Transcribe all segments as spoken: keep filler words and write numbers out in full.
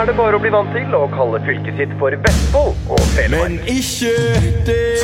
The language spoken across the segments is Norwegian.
er det bare å bli vant til å kalle fylket sitt for Vestfold og Telemark. Men ikke det.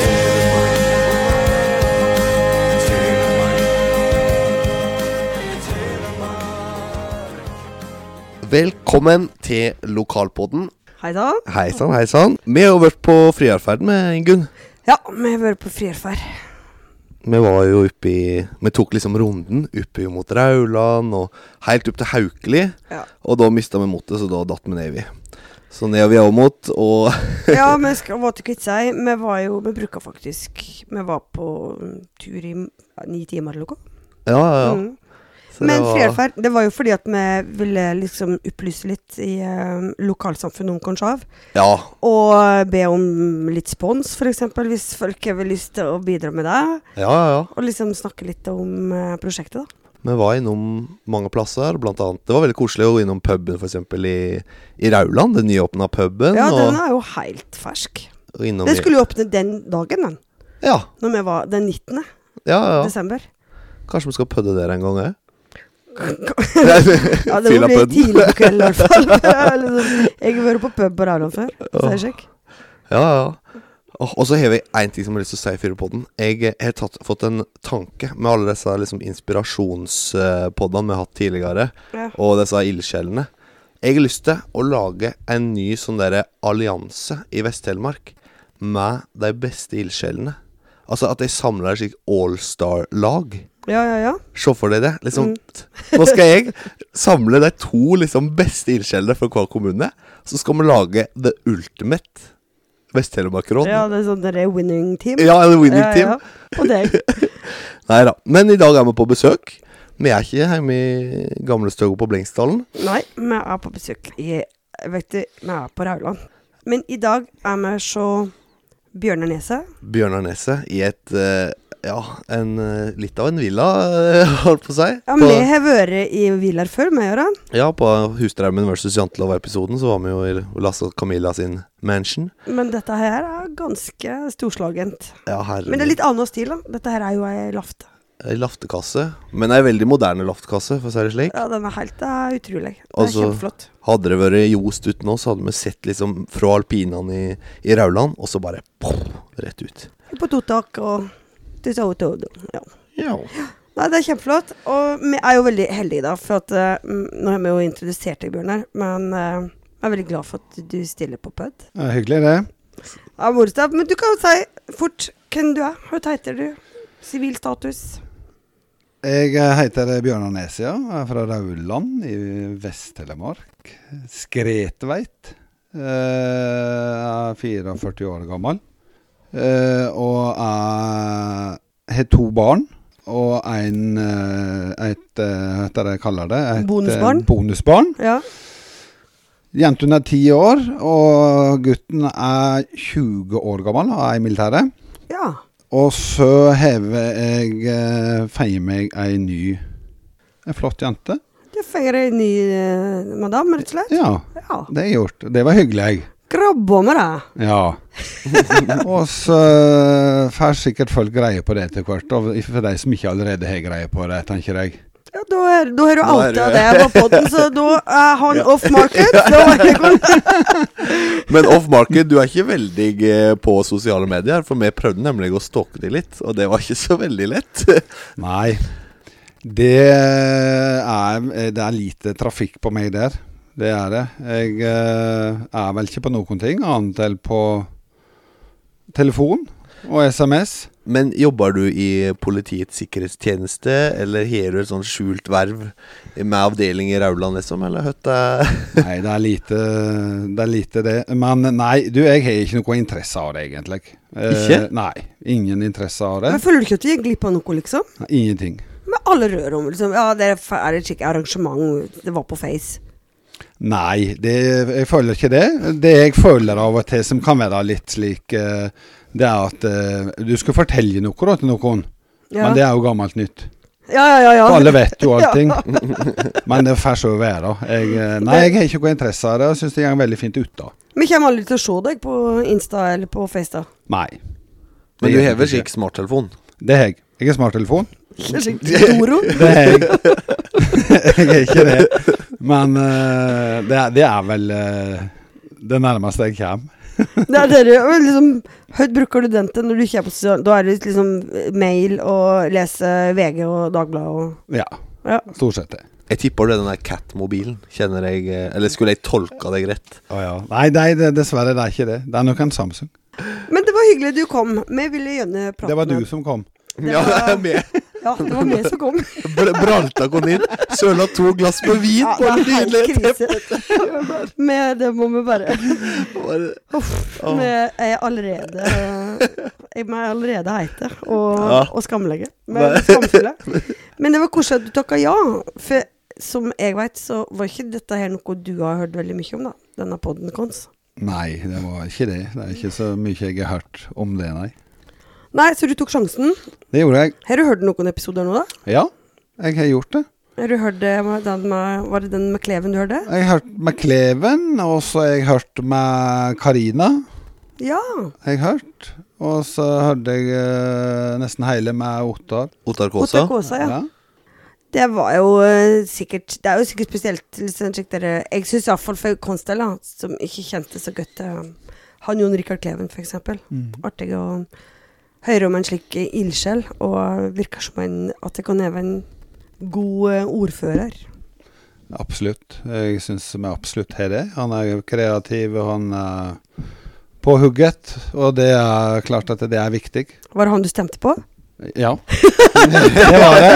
Velkommen til Lokalpodden. Hei da. Hei sann, hei sann. Vi har jo vært på friarferd med Ingunn. Ja, vi har vært på friarferd. Vi var jo oppe i, vi tok liksom runden oppe mot Rauland og helt opp til Haukeli. Ja. Og da mistet vi motet, så da datt vi ned vi. Så ned vi også mot, og... Ja, vi skal var til Kvitsøy. Vi var jo, vi bruker faktisk, vi var på tur i ni timer eller noe. Ja, ja, ja. Mm. Så Men det var- friarferd, det var jo fordi at vi ville liksom opplyse litt i eh, lokalsamfunnet om Konnshav. Ja, Og be om litt spons, for eksempel, hvis folk har lyst til å bidra med det. ja, ja, ja. Og liksom snakke litt om eh, prosjektet da. Vi var innom mange plasser, blant annet. Det var veldig koselig å gå innom puben, for eksempel i, i Rauland, den nyåpna puben. Ja, og, den er jo helt fersk. og innom Den i- skulle jo åpne den dagen, den. Ja, Når vi var den nittende ja, ja. desember. Kanskje vi skal pudde der en gang, eh? Ja, det må bli Fylla tidlig på kvelden i hvert fall. Liksom, jeg har vært på pub på Rauland før, så jeg sjekk. Ja, ja. Og, og så har vi en ting som jeg har lyst til å si i Fyrepodden. Jeg har tatt, fått en tanke med alle disse liksom, inspirasjonspoddene vi har hatt tidligere, Ja. og disse ildsjelene. Jeg har lyst til å lage en ny sånn der allianse i Vest-Telemark med de beste ildsjelene. Altså at de samler et slik all-star-lag. Ja, ja, ja. Se for deg det. Liksom, Nå skal jeg samle de to liksom, beste ildsjelene fra hver kommune. Så skal vi lage The Ultimate Vest-Telemark-råd. Ja, det er sånn der winning team. Ja, the winning Ja, team. ja. Og deg. Neida. Men i dag er vi på besøk. Vi er ikke hjemme i gamle Støgo på Blengsdalen. Nei, vi er på besøk i, vet du, vi er på Rauland. Men i dag er vi så Bjørnarneset. Bjørnarneset i et, eh, ja, en, eh, litt av en villa, eh, holdt på å si. Ja, på, vi har vært i Vilar før, vi gjør det. ja, på Husdraumen versus Jantelov-episoden så var vi jo i Lasse og Camilla sin mansion. Men dette her er ganske storslagent. Ja, herlig. Men det er litt annen stil da. Dette her er jo en laft. En laftekasse, men en veldig moderne laftekasse, for å si det slik. Ja, den er helt det er utrolig. Det er Altså- kjempeflott. Hadde det vært Jost uten oss, hadde vi sett liksom fra alpinene i, i Rauland, og så bare poff, rett ut. På totak og til så to, ja. Ja. Nei, det er kjempeflott, og vi er jo veldig heldige da, for at, uh, nå har vi jo introdusert deg, Bjørnar, men uh, jeg er veldig glad for at du stiller på pød. Ja, hyggelig det. Ja, Morstad, men du kan jo si fort hvem du er. Hva heter du? Sivilstatus? Jeg heter Bjørnar Nesia, jeg er fra Rauland i Vest-Telemark. Skretveit. Jeg er førtifire år gammel. Eh, og jeg har to barn, og en, eh, et, eh, hva heter det jeg kaller det? Et, Bonusbarn? eh, bonusbarn. Ja. Jenten er ti år, og gutten er tjue år gammel, og er i militæret. Ja. Og så hever jeg eh, feir meg en ny, en flott jente. Du feirer en ny uh, madame, rett og slett? Ja, Ja. det er gjort. Det var hyggelig. Grabba med det. Ja. Og så får sikkert folk greie på det til hvert, og for de som ikke allerede har greie på det, tenker jeg. Ja, da er, da har du Da er outa du- det på podden, så da er han off-market. Da er det godt. Men off-market, du er ikke veldig eh, på sosiale medier, for vi prøvde nemlig å stalke deg litt, og det var ikke så veldig lett. Nei, det er, det er lite trafikk på meg der. Det er det. Jeg eh, er vel ikke på noen ting, annet enn på telefon og sms. Men jobber du i politiets sikkerhetstjeneste, eller har du et sånn skjult verv med avdeling i Rauland, liksom, eller høtt det? Nei, det er lite det. Er lite det. Men nei, du, jeg har ikke noe interesse av det, egentlig. Eh, Ikke? Nei, ingen interesse av det. Men føler du ikke at du gikk glipp av noe, liksom? Nei, ingenting. Med alle rør om, liksom. Ja, det er et skikkelig arrangement. Det var på Face. Nei, det, jeg føler ikke det. Det jeg føler av og til som kan være litt slik, eh, det er at eh, du skal fortelle noe da, til noen, Ja. men det er jo gammelt nytt. Ja, ja, ja, ja. For alle vet jo allting. Men det får så være. Jeg, eh, nei, jeg har ikke noe interesse av det, og synes det går veldig fint ut da. Vi kommer aldri til å se deg på Insta eller på Face da. Nei. Men Det du gjør hever jeg ikke. slik smarttelefon. Det har jeg. Jeg har smarttelefon. Det er skikkelig Doro. Det har jeg. Jeg er ikke det. Men uh, det, er, det er vel uh, det nærmeste jeg kommer. Det er dere, liksom, høyt bruker du den til når du ikke er på sosial, da er det liksom mail og lese V G og Dagbladet og... Ja, ja. Stort sett det. Jeg tipper det er den der Cat-mobilen, kjenner jeg, eller skulle jeg tolka deg rett? Å ja. Nei, nei det, dessverre det er ikke det. Det er nok en Samsung. Men det var hyggelig du kom. Vi ville gjerne prate. Det var du som kom. Det Ja, var- det er med. Ja, det var vi som kom. Br- Bralta kom inn, søla to glass med vin Ja, på det en er helt nydelig krise. Men det må vi bare... Bare- Uff, Åh. vi er allerede... Jeg er allerede heite og, Ja. og skamlegge. Men skamfulle. Men det var koselig at du takket ja. For som jeg vet, så var ikke dette her noe du har hørt veldig mye om da. Denne podden kons. Nei, det var ikke det. Det er ikke så mye jeg har hørt om det, nei. Nei, så du tok sjansen. Det gjorde jeg. Har du hørt noen episoder nå da? Ja, jeg har gjort det. Har du hørt det med den med, var det den med Kleven du hørte? Jeg har hørt med Kleven, og så har jeg hørt med Karina. Ja. Jeg har hørt. Og så hørte jeg uh, nesten hele med Ottar. Ottar Kåsa. Ottar Kåsa, ja. Det var jo uh, sikkert, det er jo sikkert spesielt, liksom, slik dere, jeg synes i hvert fall for Konstella, som ikke kjente så godt uh, han Jon Rikard Kleven for eksempel. Mm. Artig å høre om en slik uh, ildsjel, og virker som en, at det kan være en god uh, ordfører. Absolutt. Jeg synes vi absolutt har det. Han er kreativ, og han er på hugget, og det er klart at det er viktig. Var det han du stemte på? Ja, det var det.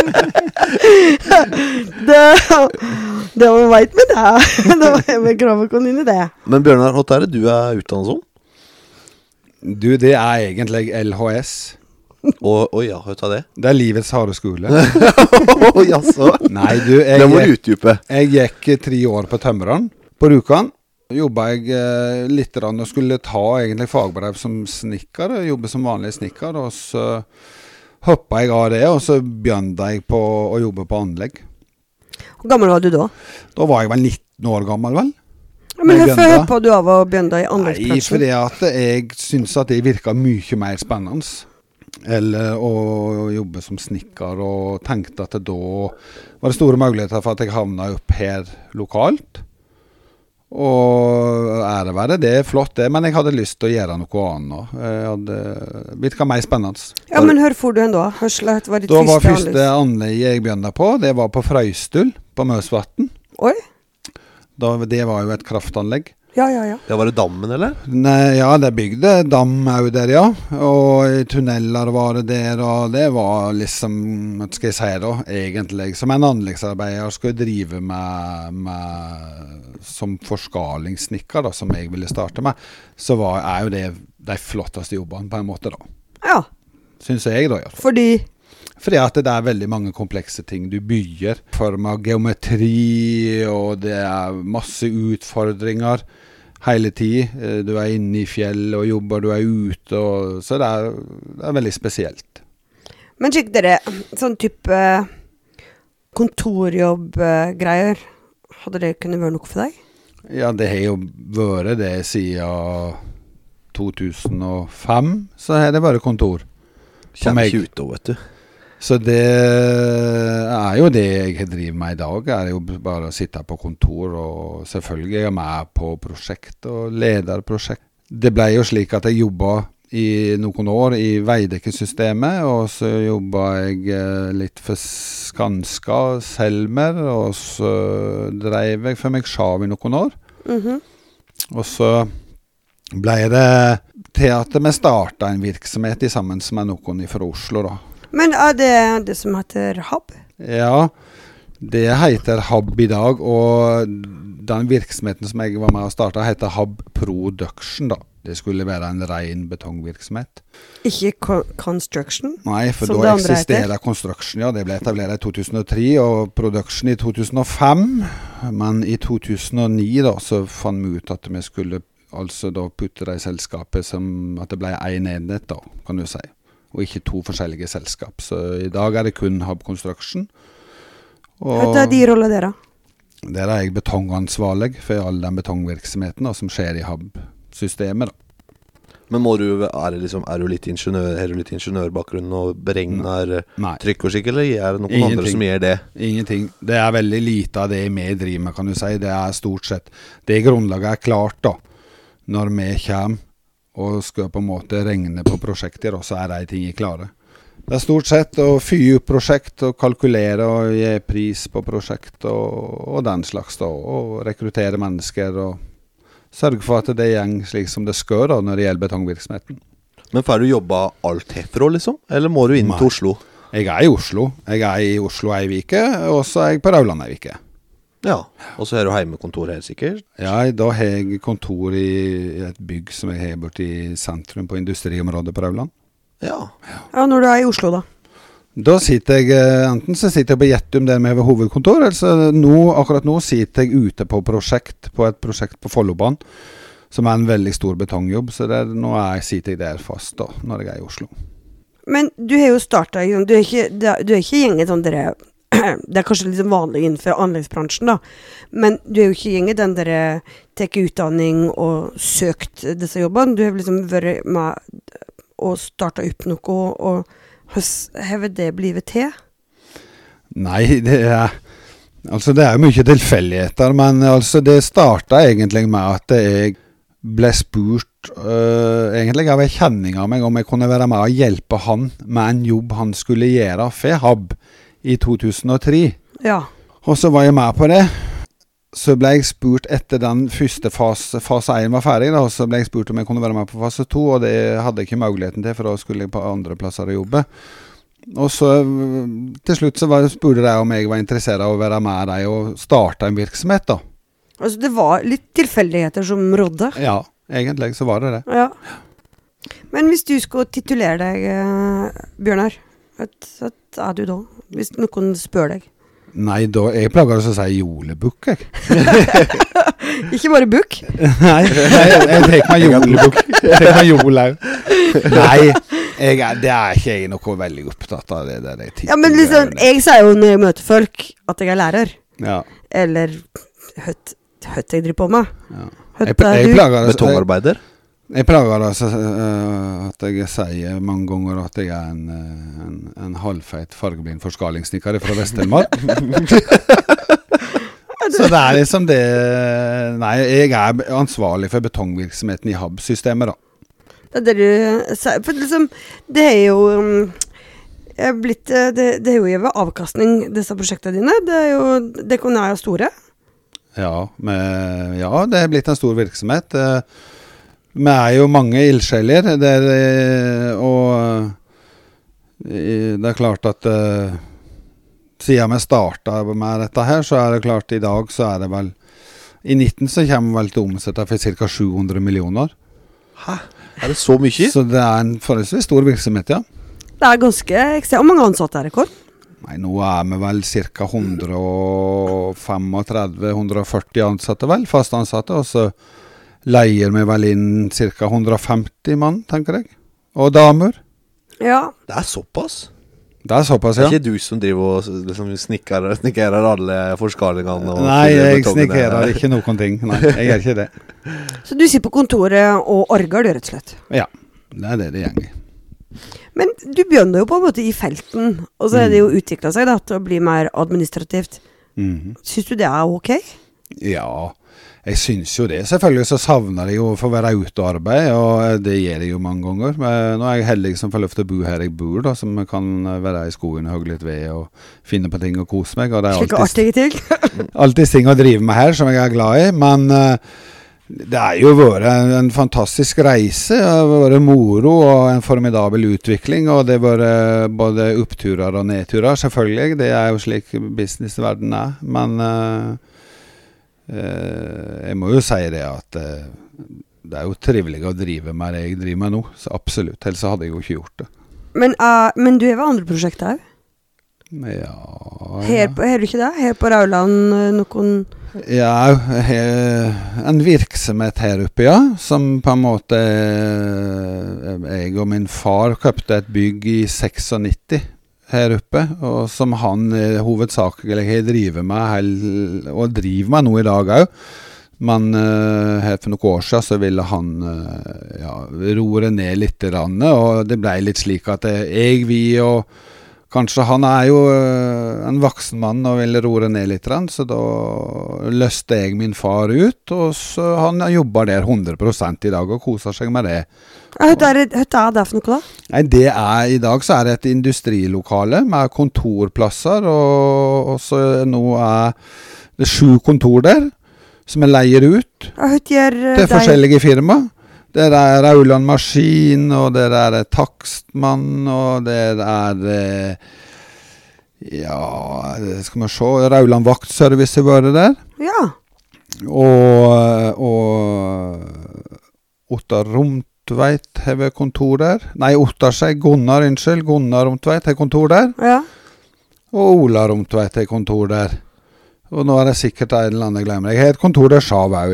det, det var veit med det. Det var jeg med gravet kon inn i det. Men Bjørnar, hva er det du er utdannet som? Du, det er egentlig L H S. Og, oi ja, hva er det? Det er livets harde skole. Oi, altså. Nei, du, jeg, Det må du utdype. jeg gikk tre år på Tømmerand på Rjukan. Jobbet jeg eh, litt rann og skulle ta egentlig fagbrev som snikker, jobbe som vanlig snikker, og så hoppet jeg av det, og så begynte jeg på å jobbe på anlegg. Hvor gammel var du da? Da var jeg vel nitten år gammel, vel? Ja, men Jeg hvorfor begynte- hoppet du av og begynte i Nei, anleggsbransjen? fordi at jeg synes at det virket mye mer spennende. Eller å jobbe som snikker, og tenkte at det da var det store muligheter for at jeg havnet opp her lokalt. Og ære være det, er flott det, men jeg hadde lyst til å gjøre noe annet. Jeg hadde virket mer spennende. Ja, men hør for du en da? Hørslet var ditt Da var første første anlegg jeg begynte på, det var på Frøystul på Møsvatn. Oi, Da, det var jo et kraftanlegg. ja, ja, ja. Ja, var det dammen, eller? Nei, ja, det bygde dam også der, ja. Og i tunneler var det der, og det var liksom, hva skal jeg si da, egentlig, som en anleggsarbeider skulle drive med, med som forskalingssnikker da, som jeg ville starte med, så var, er jo det de flotteste jobbene på en måte da. Ja, Synes jeg da, i hvert fall. fordi... Fordi at det er veldig mange komplekse ting du bygger, form av geometri, og det er masse utfordringer hele tiden. Du er inne i fjell og jobber, du er ute, og, så det er, det er veldig spesielt. Men skikk dere, sånn type kontorjobb-greier, hadde det kunnet være noe for deg? Ja, det har jo vært det siden to tusen og fem, så har det vært kontor. Kjenner meg. ikke ut da, vet du. Så det er jo det jeg driver med i dag, er jo bare å sitte på kontor, og selvfølgelig er jeg med på prosjekt og leder prosjekt. Det ble jo slik at jeg jobbet i noen år i Veidekke-systemet, og så jobbet jeg eh, litt for Skanska, Selmer, og så drev jeg for meg Sjav i noen år. Mhm. Og så ble det til at vi startet en virksomhet i sammen med noen fra Oslo da. Men er det det som heter Hub? Ja, det heter Hub i dag, og den virksomheten som jeg var med å starte heter Hub Production da. Det skulle være en ren betongvirksomhet. Ikke co construction? Nei, for Som det da andre eksisterer Construction, ja. Det ble etablert i to tusen og tre, og Production i to tusen og fem. Men i to tusen og ni da, så fant vi ut at vi skulle altså da putte det i selskapet som at det ble en enhet da, kan du si. Og ikke to forskjellige selskap. Så i dag er det kun Hub Construction. Og Hva er de roller dere? der er jeg betongansvarlig for all den betongvirksomheten da, som skjer i Hub-systemet da. Men må du, er, det liksom, er du litt ingeniør, er du litt ingeniørbakgrunn og beregner Nei. trykk og skikk, eller er det noen Ingenting. andre som gjør det? Ingenting. Det er veldig lite av det vi driver med, kan du si. Det er stort sett, det grunnlaget er klart da, når vi kommer og skal på en måte regne på prosjekter, og så er de ting klare. Det er stort sett å fyre opp prosjekt og kalkulere og gi pris på prosjekt og, og den slags da, og rekruttere mennesker og sørge for at det gjeng slik som det skal da, når det gjelder betongvirksomheten. Men får du jobba alt herfra, liksom? Eller må du inn Nei. til Oslo? Jeg er i Oslo. Jeg er i Oslo ei vike, og så er jeg på Rauland ei vike. Ja, og så er du hjemmekontor her sikkert? Ja, da har jeg kontor i et bygg som jeg har borte i sentrum på industriområdet på Rauland. Ja. Ja, når du er i Oslo da. Da sitter jeg, enten så sitter jeg på Gjettum der med ved hovedkontor, eller så nå, akkurat nå sitter jeg ute på prosjekt, på et prosjekt på Follobanen, som er en veldig stor betongjobb, så der, nå er, sitter jeg der fast da, når jeg er i Oslo. Men du har jo startet, du er ikke, du er ikke gjenget sånn dere, det er kanskje litt vanlig innenfor anleggsbransjen da, men du er jo ikke gjenget den dere teker utdanning og søkt disse jobbene, du har liksom vært med og startet opp noe, og har det blivet til? Nei, det er, altså det er jo mye tilfeldigheter, men altså det startet egentlig med at jeg ble spurt, uh, egentlig av en kjenning av meg, om jeg kunne være med og hjelpe han med en jobb han skulle gjøre for H A B i to tusen og tre. Ja. Og så var jeg med på det. Så ble jeg spurt etter den første fase, fase én var ferdig, da, og så ble jeg spurt om jeg kunne være med på fase to, og det hadde jeg ikke muligheten til, for da skulle jeg på andre plasser å jobbe. Og så til slutt så var, spurte de om jeg var interessert av å være med deg og starte en virksomhet da. Altså det var litt tilfeldigheter som rådde? Ja, egentlig så var det det. Ja. Men hvis du skulle titulere deg, uh, Bjørnar, hva er du da? Hvis noen spør deg? Nei, da, jeg plager å si jolebukk, jeg. Ikke bare bukk? Nei, nei, jeg, jeg tek meg jolebukk. Jeg tek meg jolau. Nei, jeg, det er ikke jeg noe veldig opptatt av det der. Ja, men liksom, jeg sier jo når jeg møter folk at jeg er lærer. Ja. Eller høtt, høtt jeg driver på med. Ja. Høtt Jeg, jeg er du. plager å- Betongarbeider? Jeg plager altså uh, at jeg sier mange ganger at jeg er en, uh, en, en halvfeit fargeblind forskalingssnikker fra Vest-Telemark. Så det er liksom det. Nei, jeg er ansvarlig for betongvirksomheten i H A B-systemet da. Det er det du sier. For liksom, det er jo um, er blitt, uh, det, det er jo over avkastning, disse prosjektene dine. Det er jo, det kunne være store. Ja, med, ja, det er blitt en stor virksomhet. Uh, Vi er jo mange ildsjeler, der, og det er klart at uh, siden vi startet med dette her, så er det klart i dag så er det vel, i nitten så kommer vi vel til å omsette for cirka sju hundre millioner. Hæ? Er det så mye? Så det er en forholdsvis stor virksomhet, ja. Det er ganske, jeg ser hvor mange ansatte er det, Kåre? Nei, nå er vi vel cirka hundre og trettifem til hundre og førti ansatte vel, fast ansatte, og så leier vi vel inn cirka hundre og femti mann, tenker jeg. Og damer. Ja. Det er såpass? Det er såpass, Det ja. er ikke du som driver og liksom, snikker, snikkerer alle forskalingene? Og Nei, fyller jeg betongene? snikerer ikke noen ting. Nei, jeg gjør ikke det. Så du sitter på kontoret og orger, du rett og slett? Ja, det er det det gjenger. Men du begynner jo på en måte i felten, og så er det jo utviklet seg da, til å bli mer administrativt. Mhm. Synes du det er ok? Ja, jeg synes jo det. Selvfølgelig så savner jeg jo å få være ute og arbeide, og det gjør jeg jo mange ganger. Men nå er jeg heldig som får lov til å bo her jeg bor, da, som kan være i skogen og hogge litt ved og finne på ting og kose meg. Og det er Slike alltid, artige ting. alltid ting å drive med her som jeg er glad i, men uh, det er jo vært en, en fantastisk reise, det har vært moro og en formidabel utvikling, og det har vært både oppturer og nedturer, selvfølgelig. Det er jo slik businessverden er, men uh, uh, jeg må jo si det at uh, det er jo trivelig å drive med det jeg driver med nå, så absolutt, ellers hadde jeg jo ikke gjort det. Men, uh, men du har vel andre prosjekter her? Ja, Her, på- har du ikke det? Her på Rauland uh, noen... Ja, he, en virksomhet her oppe, ja, som på en måte eh, jeg og min far køpte et bygg i nittiseks her oppe, og som han eh, hovedsakelig har drivet med, hel, og driver med nå i dag også. Men uh, her for noen år siden så ville han uh, ja, roe ned litt rann, og det ble litt slik at jeg, vi og kanskje han er jo uh, en voksen mann og ville roe ned litt rann, så da løste jeg min far ut, og så han jobber der hundre prosent i dag og koser seg med det. Hva er det, hva er det for noe da? Nei, det er, i dag så er det et industrilokale med kontorplasser, og, og så nå er det sju kontor der, som er leier ut Hva gjør uh, til forskjellige firmaer. Det er Rauland Maskin, og det er Takstmann, og det er, ja, skal man se, Rauland Vaktservice var det der. Ja. Og, og Ottar Romtveit har kontor der. Nei, Ottar seg, Gunnar, unnskyld, Gunnar Romtveit har kontor der. Ja. Og Ola Romtveit har kontor der. Og nå er det sikkert en eller annen glemmer. Jeg har et kontor der Sjav også,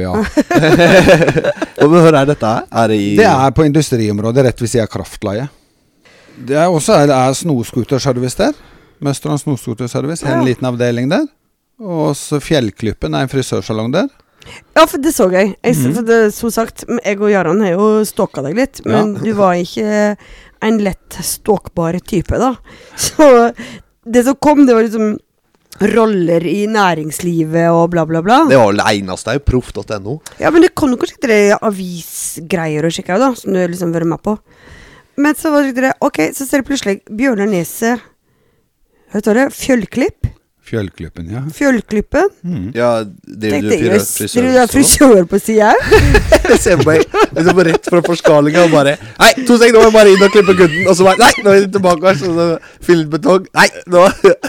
ja. Og hvor er dette her? Er det i... Det er på industriområdet, rett ved siden av kraftleie. Det er også er, er snoskuterservice der. Møstrand snoskuterservice, ja. En liten avdeling der. Og så Fjellklippen er en frisørsalong der. Ja, for det så jeg. jeg Mhm. for det, så sagt, jeg og Jaran har jo stalket deg litt, men Ja. du var ikke en lett stalkbar type da. Så det som kom, det var liksom roller i næringslivet og bla bla bla. Det var det eneste, det er jo proff punktum no. Ja, men det kom jo kanskje ikke det avisgreier å sjekke av da, som du liksom vært med på. Men så var det det, ok, så ser du plutselig Bjørnar Nese, vet du det, Fjellklipp, Fjellklippen, ja. Fjellklippen. Mm. Ja, det er jo Tenkte du jeg, frisør. du er frisør på siden. Jeg ser på meg, jeg ser på rett fra forskalinga og bare, nei, to sek, nå må jeg bare inn og klippe kunden, og så bare, nei, nå er vi tilbake, og så fyller betong, nei, nå...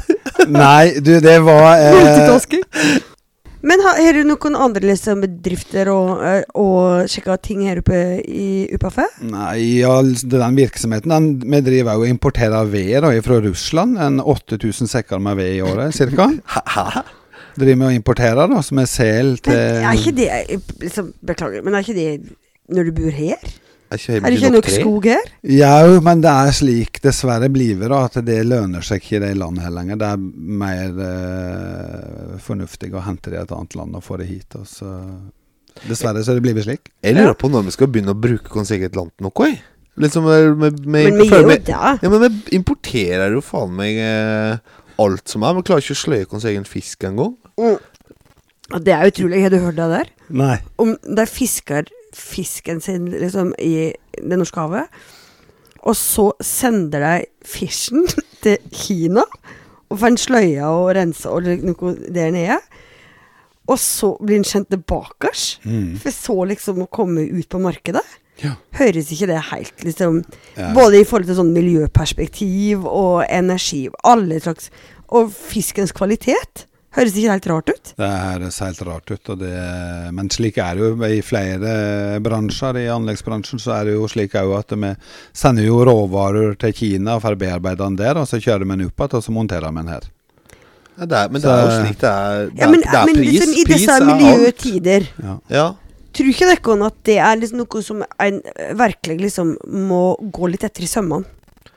Nei, du, det var eh, Multitasking. Men har, har du noen andre liksom, bedrifter og, eh, og sjekket ting her oppe i U P F? Nei, ja, den virksomheten den, vi driver jo og importerer ved da, fra Russland. En åtte tusen sekker med ved i året, cirka. Hæ? Driver vi og importerer da, som er sel til... Men er ikke det, liksom, beklager, men er ikke det når du bor her? Er ikke, Er det ikke nok skog her? Ja, men det er slik dessverre blir det da, at det lønner seg ikke i det landet her lenger. Det er mer eh, fornuftig å hente det i et annet land og få det hit. Og så, dessverre så det blir det slik. Jeg lurer på når vi skal begynne å bruke vårt eget land til noe, liksom med, med, med, Men vi føler gjør jo meg- det. Ja, men vi importerer jo faen meg eh, alt som er. Vi klarer ikke å sløye vår egen fisk en gang. Mm. Og det er utrolig, har du hørt det der? Nei. Om de fisker fisken sin liksom i det norske havet, og så sender de fisken til Kina, og får en sløye og rense og noe der nede, og så blir den sendt tilbake, Mm. for så liksom å komme ut på markedet. Ja. Høres ikke det helt liksom, Ja. både i forhold til sånn miljøperspektiv og energi, alle slags, og fiskens kvalitet, høres ikke helt rart ut? Det høres helt rart ut, og det, men slik er det jo i flere bransjer. I anleggsbransjen så er det jo slik også at vi sender jo råvarer til Kina for å bearbeide den der, og så kjører vi den opp igjen, og så monterer vi den her. Ja, det er, men det er jo slik det er. Det er, Ja, men, det er men pris. liksom, i Pris disse er alt. miljøtider, Ja. Ja. tror ikke dere at det er liksom noe som en virkelig liksom må gå litt etter i sømmene?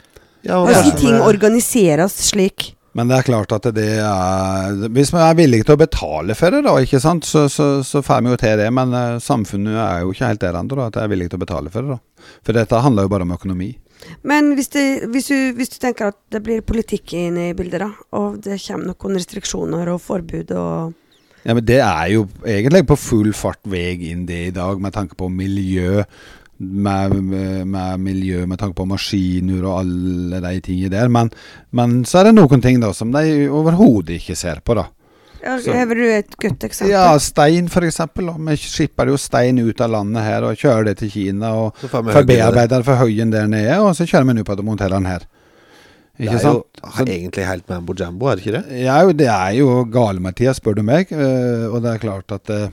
Ja, og Altså, kanskje ting med- organiseres slik. Men det er klart at det er, hvis vi er villige til å betale for det da, ikke sant, så, så, så får vi jo til det, men uh, samfunnet er jo ikke helt der enda da, at jeg er villig til å betale for det da. For dette handler jo bare om økonomi. Men hvis, det, hvis, du, hvis du tenker at det blir politikk inne i bildet da, og det kommer noen restriksjoner og forbud og... Ja, men det er jo egentlig på full fart vei inn det i dag, med tanke på miljø, med, med, med miljø, med tanke på maskiner og alle de tingene der, men, men så er det noen ting da som de overhodet ikke ser på da. Ja, Så- har du et godt eksempel? Ja, stein for eksempel, da. Vi skipper jo stein ut av landet her og kjører det til Kina og Så får vi høyde i det. forbearbeider for høyen der nede, og så kjører vi den opp og monterer den her. Det Ikke er jo sant? Så- egentlig helt mambo jambo, er det ikke det? Ja, jo, det er jo gale, Mathias, spør du meg. eh, og det er klart at eh,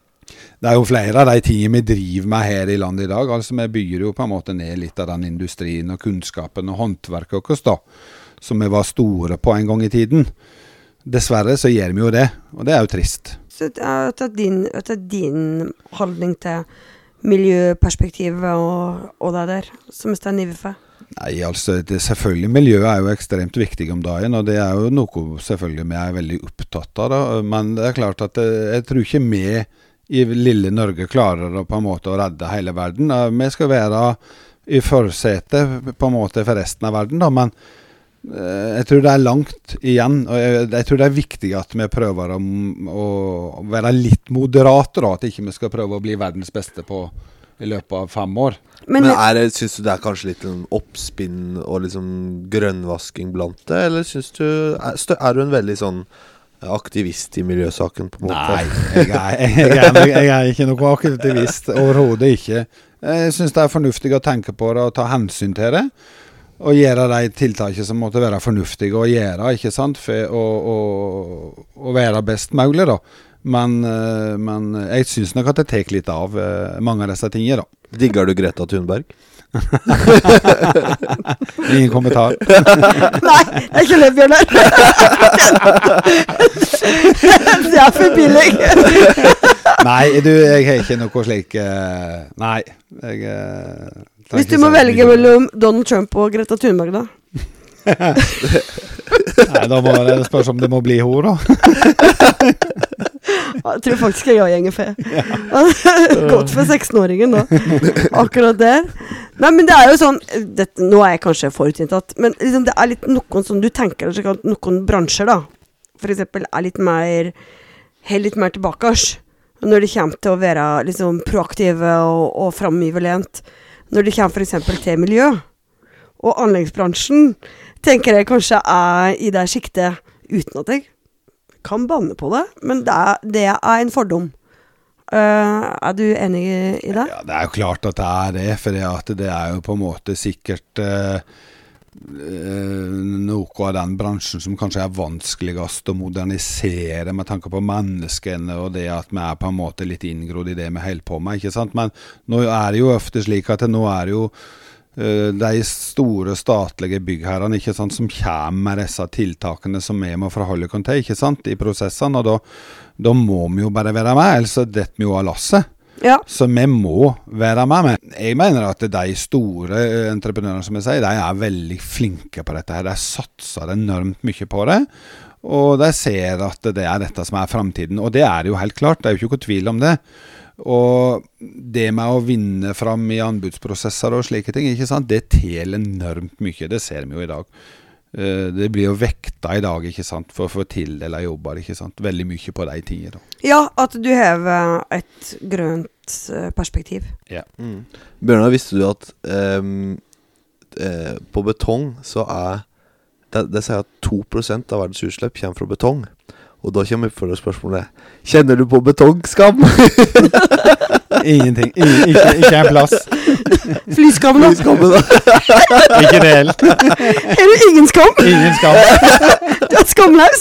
det er jo flere av de tingene vi driver med her i landet i dag. Altså, vi bygger jo på en måte ned litt av den industrien og kunnskapen og håndverket vårt da, som vi var store på en gang i tiden. Dessverre så gjør vi jo det, og det er jo trist. Så det er, at det er din, at det er din holdning til miljøperspektivet og, og det der, som er stedet for? Nei, altså, det, selvfølgelig, miljøet er jo ekstremt viktig om dagen, og det er jo noe selvfølgelig vi er veldig opptatt av, da. Men det er klart at det, jeg tror ikke vi i lille Norge klarer å på en måte å redde hele verden. Uh, vi skal være i førsete på en måte for resten av verden, da, men uh, jeg tror det er langt igjen, og jeg, jeg tror det er viktig at vi prøver å, å være litt moderate, da, at ikke vi skal prøve å bli verdens beste på i løpet av fem år. Men, Men er det, synes du det er kanskje litt en oppspinn og liksom grønnvasking blant det, eller synes du, er, er du en veldig sånn aktivist i miljøsaken på en måte? Nei, jeg er, jeg, er, jeg er ikke noe aktivist, overhodet ikke. Jeg synes det er fornuftig å tenke på det og ta hensyn til det, og gjøre de tiltakene som måtte være fornuftige å gjøre, ikke sant, for å, å, å være best mulig da. Men, men jeg synes nok at det tek litt av mange av disse tingene da. Digger du Greta Thunberg? Ingen kommentar. Nei, det er ikke det, Bjørnar. Det er for billig. Nei, du, jeg har ikke noe slik uh, Nei jeg, uh, Hvis du må velge mellom Donald Trump og Greta Thunberg da? Nei, da må det spørs om det må bli hår da. Jeg tror faktisk jeg gjenger for ja. Godt for seksten-åringen da. Akkurat der. Nei, men det er jo sånn dette, nå er jeg kanskje forutinntatt, men liksom, det er litt noen som du tenker at noen bransjer da, for eksempel er litt mer helt litt mer tilbakers når det kommer til å være liksom, proaktive og, og framivelent, når det kommer for eksempel til miljø og anleggsbransjen tenker jeg kanskje er i det skiktet uten at jeg kan banne på det, men det er, det er en fordom. Uh, er du enig i, i det? Ja, det er jo klart at det er det, for det, at det er jo på en måte sikkert uh, uh, noe av den bransjen som kanskje er vanskeligast å modernisere med tanke på menneskene og det at vi er på en måte litt inngrodd i det vi holder på med, ikke sant? Men nå er det jo ofte slik at det, nå er det jo de store statlige byggherrene ikke sant, som kommer med disse tiltakene som vi må forholde oss til ikke sant, i prosessene, og da, da må vi jo bare være med, ellers detter vi jo av lasset. Ja. Så vi må være med. Men jeg mener at de store entreprenørene som jeg sier, de er veldig flinke på dette her. De satser enormt mye på det, og de ser at det er dette som er fremtiden. Og det er jo helt klart, det er jo ikke noe tvil om det. Og det med å vinne fram i anbudsprosesser og slike ting, ikke sant? Det teler enormt mye, det ser vi jo i dag. Det blir jo vekta i dag, ikke sant, for å få tildele jobber, ikke sant? Veldig mye på de tingene. Ja, at du har et grønt perspektiv. Ja. Mm. Bjørnar, visste du at um, uh, på betong så er, det, det sier at to prosent av verdens utslipp kommer fra betong. Og da kommer vi for spørsmålet, kjenner du på betongskam? Ingenting, I, ikke, ikke en plass. Flyskam da? Flyskam da. Ikke det helt. Er du ingen skam? Ingen skam. Du er skamløs.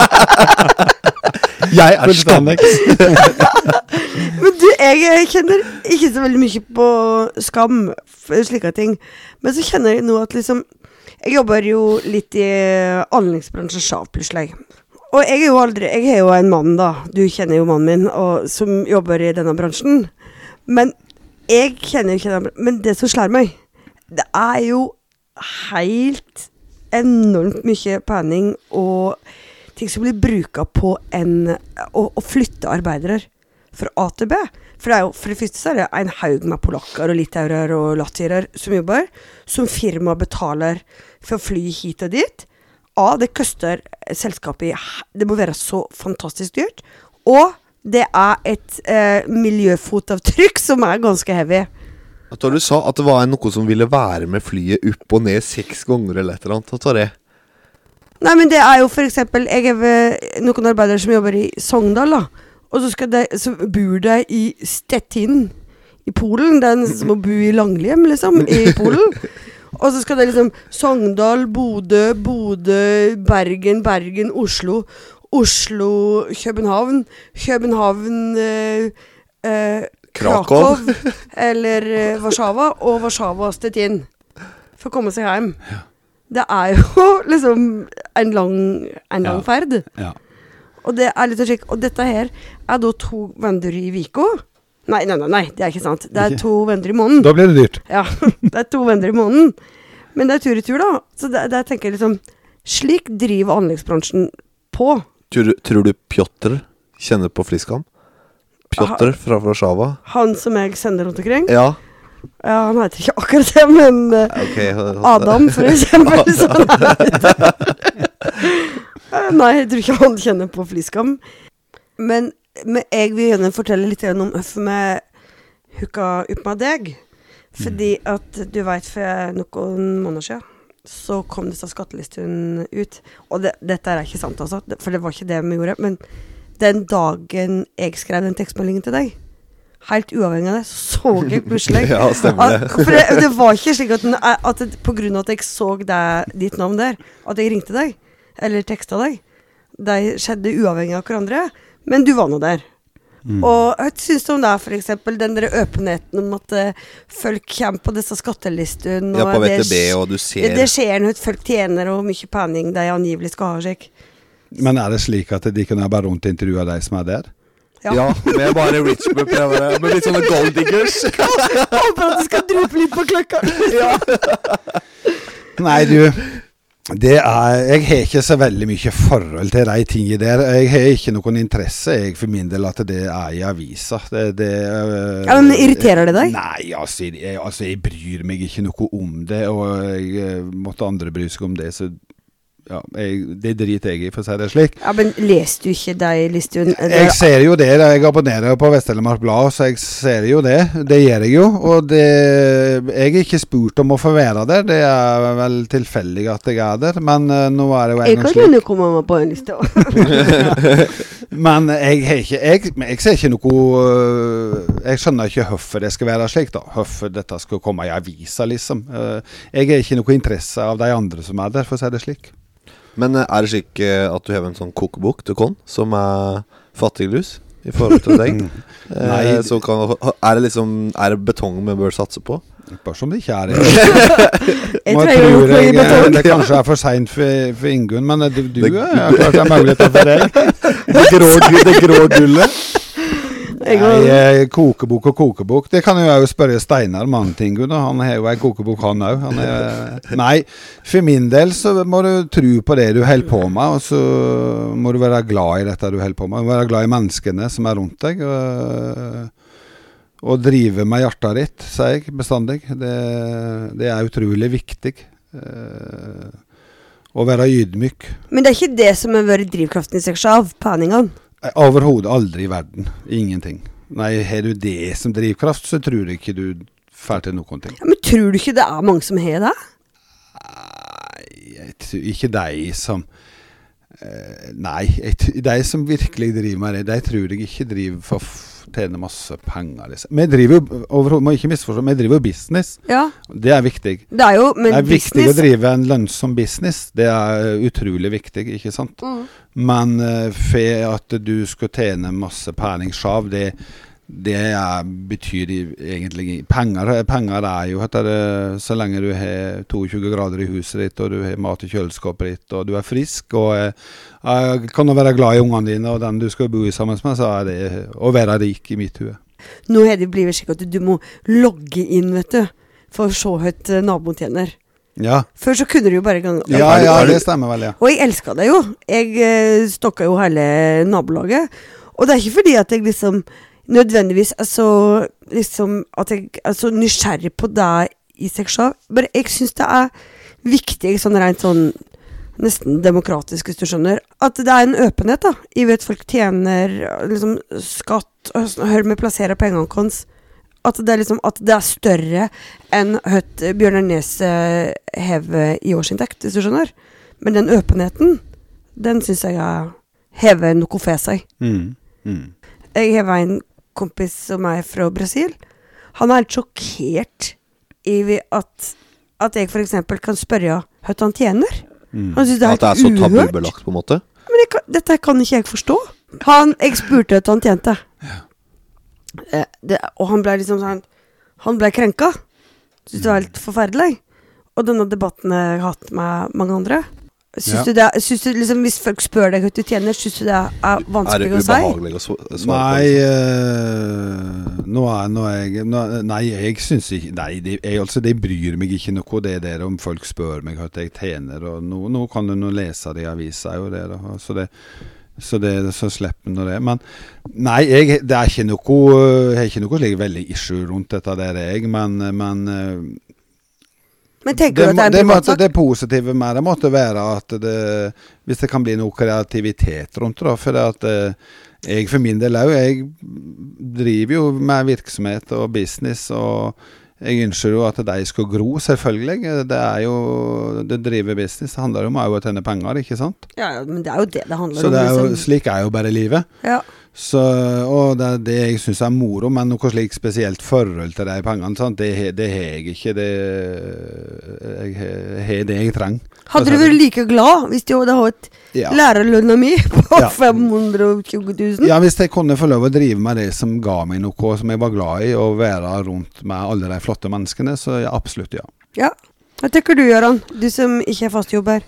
Jeg er skamløs. Men du, jeg kjenner ikke så veldig mye på skam, slike ting. Men så kjenner jeg nå at liksom, jeg jobber jo litt i anleggsbransjen selv plutselig. Og jeg er jo aldri, jeg er jo en mann da, du kjenner jo mannen min, og, som jobber i denne bransjen. Men jeg kjenner jo ikke den, men det som slår meg, det er jo helt enormt mye penning og ting som blir bruket på en, å, å flytte arbeidere fra A til B. For det er jo, for det første så er det en haug med polakker og litaurer og latviere som jobber, som firma betaler for å fly hit og dit. Ja, det koster selskapet, det må være så fantastisk dyrt, og det er et eh, miljøfotavtrykk som er ganske heavy. Jeg tror du sa at det var noe som ville være med flyet opp og ned seks ganger eller et eller annet, hva tar det? Nei, men det er jo for eksempel, jeg har noen arbeidere som jobber i Sogndal da, og så, skal de, så bor de i Stettin i Polen, det er nesten som å bo i Langliem liksom, i Polen. Og så skal det liksom Sogndal, Bodø, Bodø, Bergen, Bergen, Oslo, Oslo, København, København, eh, eh, Krakow, eller eh, Warszawa, og Warszawa Stettin, for å komme seg hjem. Ja. Det er jo liksom en lang, en lang ja. ferd. Ja. Og det er litt slik, og dette her er da to venner i Viko. Nei, nei, nei, nei, det er ikke sant. Det er to venner i måneden. Da blir det dyrt. Ja, det er to venner i måneden. Men det er tur i tur da. Så det, det tenker jeg liksom, slik driver anleggsbransjen på. Tror, tror du Pjotr kjenner på flyskam? Pjotr fra Warszawa. Han som jeg sender rundt omkring? Ja. Ja, han heter ikke akkurat det, men uh, Okay, Adam, for eksempel. Sånn Nei, jeg tror ikke han kjenner på flyskam. Men, men jeg vil gjerne fortelle litt om hvorfor vi hukka opp med deg. Fordi at du vet, for noen måneder siden, så kom disse skattelistene ut. Og det, dette er ikke sant, altså. For det var ikke det vi gjorde. Men den dagen jeg skrev den tekstmeldingen til deg, helt uavhengig av det, så jeg plutselig. Ja, stemmer det. For det, det var ikke slik at, den, at det, på grunn av at jeg så deg, ditt navn der, at jeg ringte deg, eller tekstet deg. Det skjedde uavhengig av hverandre, men du var nå der. Mm. Og jeg synes om det, for eksempel, den der åpenheten om at uh, folk kommer på disse skattelistene. Ja, på V T B, det, og du ser... Det skjer når folk tjener og mye penning de angivelig skal ha, slik. Men er det slik at de kunne bare rundt intervjue deg som er der? Ja, ja vi er bare rich med prøvere, med litt sånne gold diggers. Håper at du skal drupe litt på klokka. Ja. Nei, du, det er, jeg har ikke så veldig mye forhold til de tingene der. Jeg har ikke noen interesse, jeg for min del, at det er i avisa. Det, det, ja, men irriterer det deg? Nei, altså jeg, altså, jeg bryr meg ikke noe om det, og jeg måtte andre bry seg om det, så... Ja, jeg, det driter jeg i, for å si det slik. Ja, men leser du ikke deg listen? Jeg ser jo det, jeg abonnerer på Vest-Telemark Blad, så jeg ser jo det. Det gjør jeg jo, og det, jeg er ikke spurt om å få være der. Det er vel tilfeldig at jeg er der, men uh, nå er det jo en gang slik. Jeg kan jo komme med på en liste. Men jeg, har ikke, jeg, jeg ser ikke noe, uh, jeg skjønner ikke hvorfor det skal være slik da. Hvorfor dette skal komme i avisa, liksom. Uh, jeg har ikke noe interesse av de andre som er der, for å si det slik. Men er det slik at du har en sånn kokebok til kon, som er fattiglus i forhold til deg? Nei. Eh, så kan, er det liksom, er det betong vi bør satse på? Bare som det ikke er det. Jeg tror jeg, jeg, det kanskje er for sent for, for Ingunn, men du, du det, er klart det er muligheter for deg. Det grå, det grå gullet. Nei, kokebok og kokebok. Det kan jo jo spørre Steinar Mantingun, og han har jo en kokebok han også. Han er, nei, for min del så må du tro på det du holder på med, og så må du være glad i dette du holder på med. Være glad i menneskene som er rundt deg, og, og drive med hjertet ditt, sier jeg bestandig. Det, det er utrolig viktig. Å være ydmyk. Men det er ikke det som har vært drivkraften i seg selv, penningene? Overhodet aldri i verden. Ingenting. Nei, har du det som drivkraft, så tror jeg ikke du får til noen ting. Ja, men tror du ikke det er mange som har det? Nei, jeg tror ikke de som... Uh, nei, jeg, de som virkelig driver med det, de tror jeg ikke driver for å tjene masse penger. Liksom. Vi driver jo, overhodet, må ikke misforstå, vi driver jo business. Ja. Det er viktig. Det er jo, men det er business... viktig å drive en lønnsom business. Det er utrolig viktig, ikke sant? Mm. Men uh, for at du skal tjene masse peningsav, det, det er, betyr egentlig penger. Penger er jo at det, så lenge du har tjueto grader i huset ditt, og du har mat i kjøleskapet ditt, og du er frisk, og uh, kan du være glad i ungene dine, og den du skal bo i sammen med, så er det å være rik i mitt hue. Nå har det blitt slik at du må logge inn, vet du, for å se høyt uh, naboen tjener. Ja. Før så kunne du jo bare gang... Ja, ja, det stemmer vel, ja. Og jeg elsket det jo. Jeg uh, stokket jo hele nabolaget. Og det er ikke fordi at jeg liksom nødvendigvis altså, liksom, at jeg er så nysgjerrig på det i seg selv. Men jeg synes det er viktig, sånn rent sånn nesten demokratisk, hvis du skjønner, at det er en åpenhet da. Jeg vet folk tjener liksom, skatt, og hører vi plasserer pengene hans. At det, er liksom, at det er større enn høtt Bjørnar Nes hever i årsinntekt, hvis du skjønner. Men den åpenheten, den synes jeg er hever noe for seg. Mm. Mm. Jeg hever en kompis som er fra Brasil. Han er helt sjokkert i at, at jeg for eksempel kan spørre hva han tjener. Mm. Han synes det er helt uhørt. At det er så tabubelagt på en måte? Men jeg, dette kan ikke jeg forstå. Han, jeg spurte hva han tjente. Ja. Eh, det, og han ble liksom sånn han ble krenka. Synes det var helt forferdelig. Og denne debatten jeg har hatt med mange andre. Synes ja. du det, synes du liksom, hvis folk spør deg hva du tjener, synes du det er vanskelig å si? Er det ubehagelig å svare på? Nei, uh, nå er, nå er jeg, nå, nei, jeg synes ikke, nei, det, jeg, altså, det bryr meg ikke noe det der om folk spør meg hva jeg tjener, og nå, nå kan du nå lese det i avisa, jo det da, så det Så det så slipper nå det. Men nei, jeg, det er ikke noe, jeg har ikke noe slik veldig issue rundt dette der, jeg, men, men Men tenker det, du at det er en det, måtte, privatsak? det positive med det måtte være at det, hvis det kan bli noe kreativitet rundt det, for det at jeg for min del også, jeg driver jo med virksomhet og business, og jeg ønsker jo at de skal gro, selvfølgelig. Det er jo, det driver business, det handler jo om å tjene penger, ikke sant? Ja, men det er jo det det handler Så om. det er jo, liksom. slik er jo bare livet. Ja. Så, og det er det jeg synes er moro, men noe slik spesielt forhold til de pengene, sant? Det, det har jeg ikke, det jeg har det jeg trenger. Hadde du vært like glad hvis du hadde hatt Ja. lærerlønna mi på Ja. fem hundre og tjue tusen? Ja, hvis jeg kunne få lov å drive med det som ga meg noe som jeg var glad i, og være rundt med alle de flotte menneskene, så ja, absolutt ja. Ja. Hva tenker du, Göran? Du som ikke er fast jobber.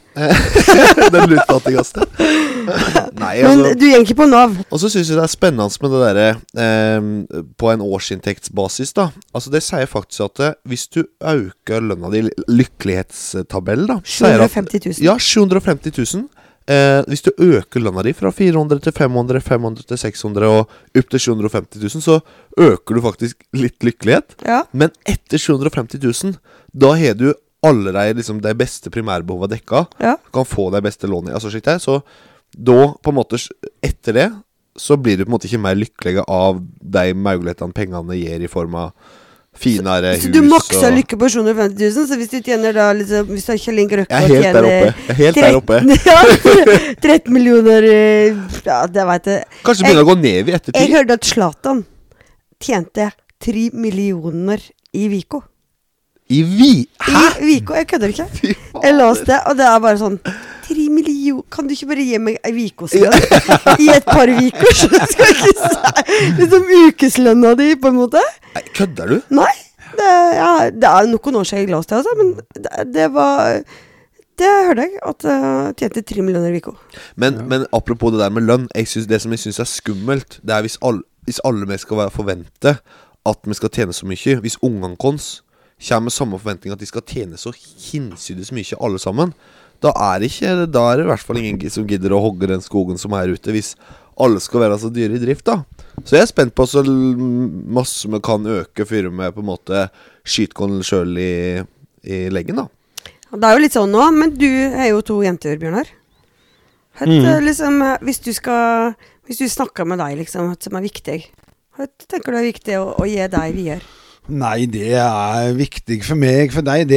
Den lutfattigste. Nei, Men altså. du gjenger ikke på Nav. Og så synes jeg det er spennende med det der eh, på en årsinntektsbasis da. Altså det sier faktisk at eh, hvis du øker lønna di, lykkelighetstabell da, sju sier hundre og at- femti tusen. Ja, sju hundre og femti tusen. Eh, hvis du øker lønna di fra fire hundre til fem hundre, fem hundre til seks hundre og opp til sju hundre og femti tusen, så øker du faktisk litt lykkelighet. Ja. Men etter sju hundre og femti tusen, da har du alle de, liksom, de beste primærbehovene dekka. Ja. Du kan få de beste lånene, altså slik det. Så da, på en måte, etter det, så blir du på en måte ikke mer lykkelig av de mulighetene pengene gir i form av finere hus. Så du makser og- lykke på sju hundre og femti tusen, så hvis du tjener da liksom, hvis du har Kjell Inge Røkke Jeg er helt der oppe. Jeg er helt der oppe. ja, tretten millioner, eh, ja, det vet jeg. Kanskje begynner å gå ned i Jeg ettertid. hørte at Zlatan tjente tre millioner i Vico. I vi... Hæ? I Vico, jeg kødder ikke. Fy faen. Jeg leste det, og det er bare sånn tre millioner, kan du ikke bare gi meg en Vico-slønn i et par Vico? Så skal jeg ikke si liksom ukeslønna di, på en måte? Nei, kødder du? Nei, det, ja, det er noen år siden jeg leste det, altså, men det, det var... Det hørte jeg, at uh, tjente tre millioner i Vico. Men, men apropos det der med lønn, jeg synes, det som jeg synes er skummelt, det er hvis alle, hvis alle vi skal være forvente at vi skal tjene så mye, hvis ungene kons kommer med samme forventning at de skal tjene så hinsides mye alle sammen, da er det ikke, da er det i hvert fall ingen som gidder å hogge den skogen som er ute, hvis alle skal være så dyre i drift da. Så jeg er spent på så masse vi kan øke fyre med på en måte skytkålen selv i, i leggen da. Det er jo litt sånn nå, men du er jo to jenter, Bjørnar. Hva Mm. liksom, hvis du skal, hvis du snakker med deg, liksom, hva som er viktig, hva tenker du er viktig å, å gi deg videre? Nei, det er viktig for meg, for deg, det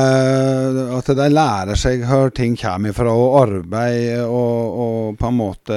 er at de lærer seg hvor ting kommer fra, og arbeid, og, og på en måte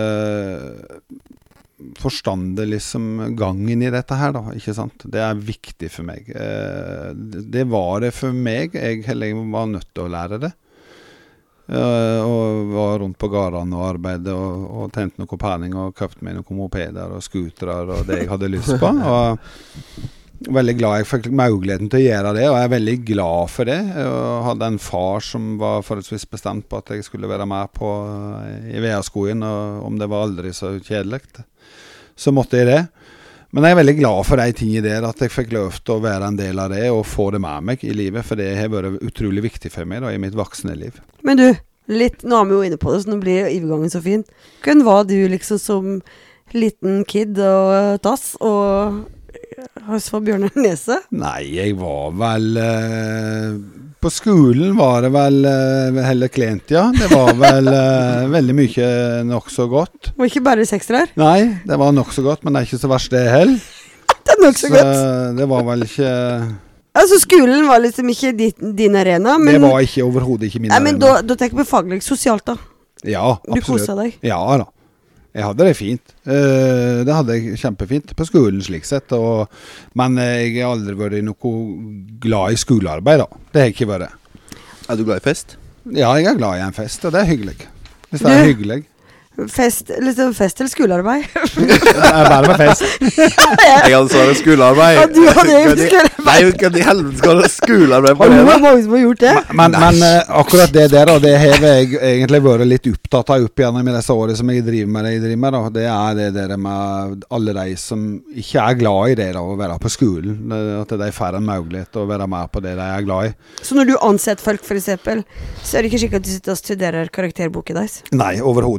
forstande liksom gangen i dette her da, ikke sant? Det er viktig for meg. Eh, Det var det for meg, jeg heller var nødt til å lære det. Eh, og var rundt på gårdene og arbeidet, og, og tjente noen pening, og køpte meg noen mopeder og skuterer, og det jeg hadde lyst på, og veldig glad jeg fikk muligheten til å gjøre det, og jeg er veldig glad for det. Jeg hadde en far som var forholdsvis bestemt på at jeg skulle være med på i Veaskogen, og om det var aldri så kjedelig, så måtte jeg det. Men jeg er veldig glad for de tingene der, at jeg fikk lov til å være en del av det, og få det med meg i livet, for det har vært utrolig viktig for meg da, i mitt voksne liv. Men du, litt, nå er vi jo inne på det, så nå blir overgangen så fin. Hvem var du liksom som liten kid og tass, og hos for Bjørnar Nese? Nei, jeg var vel eh, på skolen var det vel eh, heller klent, ja. Det var vel eh, veldig mye nok så godt. Var ikke bare sekstrer? Nei, det var nok så godt, men det er ikke så verst det heller. Det er nok så, Så godt. det var vel ikke Altså, skolen var liksom ikke din, din arena, men... Det var ikke overhodet ikke min Nei, men arena. da, da tenker vi faglig, sosialt da. Ja, Du absolutt. koset deg. Ja da. Jeg hadde det fint. Eh, det hadde jeg kjempefint på skolen slik sett, og, men eh, jeg har aldri vært noe glad i skolearbeid da. Det har jeg ikke vært. Er du glad i fest? Ja, jeg er glad i en fest, og det er hyggelig. Hvis det er Du- hyggelig. Fest, liksom fest eller skolearbeid. Det er bare med fest. Jeg hadde svaret skolearbeid. Ja, du hadde jo Hva de- skolearbeid. Nei, hva de helvete skal ha skolearbeid på Og det det da? var mange som har gjort det. Men, men eh, akkurat det der, og det har jeg egentlig vært litt opptatt av opp igjennom i disse årene som jeg driver med det jeg driver med, da. Det er det der med alle de som ikke er glad i det da, å være på skolen. Det- At de får en mulighet til å være med på det de er glad i. Så når du ansetter folk for eksempel, så er det ikke sikkert at du sitter og studerer karakterboken deres. Nei, overhodet ikke.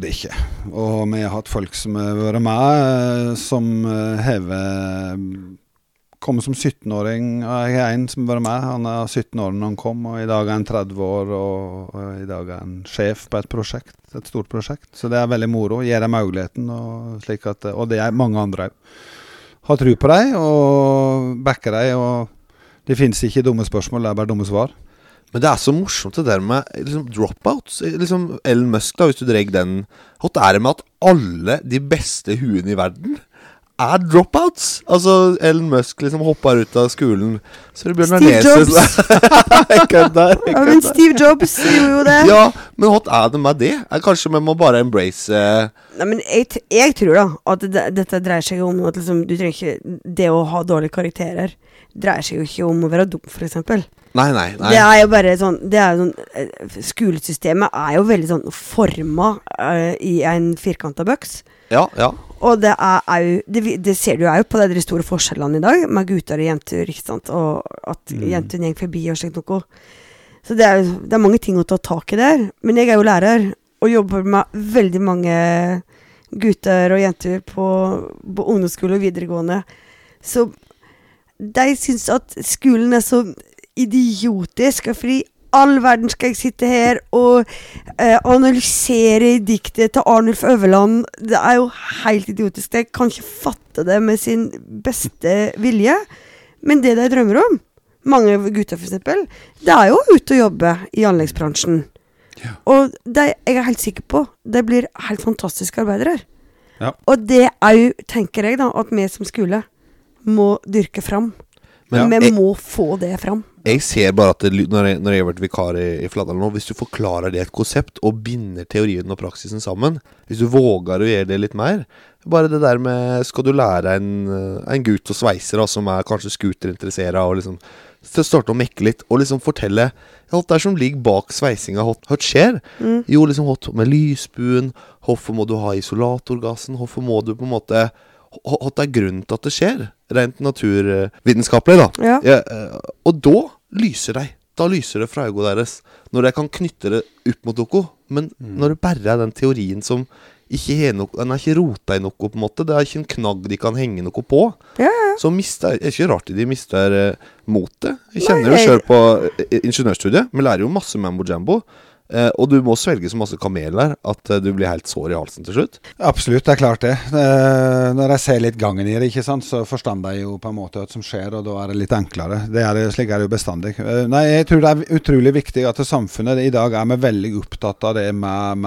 Og vi har hatt folk som har vært med, som hever kom som sytten-åring. Jeg har en som var med. Han er sytten år når han kom, og i dag er han tretti år, og, og i dag er han sjef på et prosjekt, et stort prosjekt. Så det er veldig moro. Gir dem muligheten, og, slik at, og det er mange andre også. Har tro på deg, og backer deg, og det finnes ikke dumme spørsmål, det er bare dumme svar. Men det er så morsomt det der med liksom, dropouts. Liksom Elon Musk, da, hvis du dregg den. Hva er det med at alle de beste huene i verden er dropouts? Altså, Elon Musk liksom hopper ut av skolen. Så det blir Steve Jobs. jeg kødder, jeg ja, men Steve Jobs gjorde jo det. Ja, men hva er det med det? Kanskje vi må bare embrace uh... Nei, men jeg, jeg tror da at det, dette dreier seg om at liksom, du trenger ikke det å ha dårlige karakterer. dreier seg jo ikke om å være dum, for eksempel. Nei, nei, nei. Det er jo bare sånn, det er sånn skolesystemet er jo veldig sånn formet uh, i en firkantet boks. Ja, ja. Og det er jo, det, det ser du jo på de store forskjellene i dag, med gutter og jenter, ikke sant? Og at mm. jentene gikk forbi og slikt noe. Så det er, det er mange ting å ta tak i der. Men jeg er jo lærer, og jobber med veldig mange gutter og jenter på, på ungdomsskole og videregående. Så de synes at skolen er så idiotisk, fordi all verden skal jeg sitte her og eh, analysere diktet til Arnulf Øverland. Det er jo helt idiotisk. Jeg kan ikke fatte det med sin beste vilje. Men det de drømmer om, mange gutter for eksempel, det er jo ute å jobbe i anleggsbransjen. Ja. Og de, jeg er helt sikker på, det blir helt fantastiske arbeidere. Ja. Og det er jo, tenker jeg da, at vi som skole må dyrke fram. Men ja. vi må jeg, få det fram. Jeg ser bare at det, når, jeg, når jeg har vært vikar i, i Fladdal nå, hvis du forklarer det et konsept og binder teorien og praksisen sammen, hvis du våger å gjøre det litt mer, bare det der med, skal du lære en, en gutt og sveiser da, som er kanskje skuter-interesseret og liksom, til å starte å mekke litt, og liksom fortelle alt der som ligger bak sveisinga, hva skjer? Mm. Jo, liksom, hva med lysbuen, hvorfor må du ha isolatorgassen, hvorfor må du på en måte, hva er grunnen til at det skjer? Rent naturvitenskapelig da. Ja. Ja, og da lyser de. Da lyser det fra øynene deres. Når de kan knytte det opp mot noe. Men mm. når det bare er den teorien som ikke er noe, den er ikke rota i noe på en måte. Det er ikke en knagg de kan henge noe på. Ja, ja. Så mister, det er ikke rart de mister uh, motet. Jeg kjenner Nei, jeg... jo selv på uh, ingeniørstudiet. Vi lærer jo masse Mambo Jambo. Uh, og du må svelge så masse kameler at uh, du blir helt sår i halsen til slutt. Absolutt, det er klart det. Uh, når jeg ser litt gangen i det, ikke sant, så forstander jeg jo på en måte hva som skjer, og da er det litt enklere. Det er det, slik er det jo bestandig. Uh, nei, jeg tror det er utrolig viktig at samfunnet i dag er vi veldig opptatt av det med,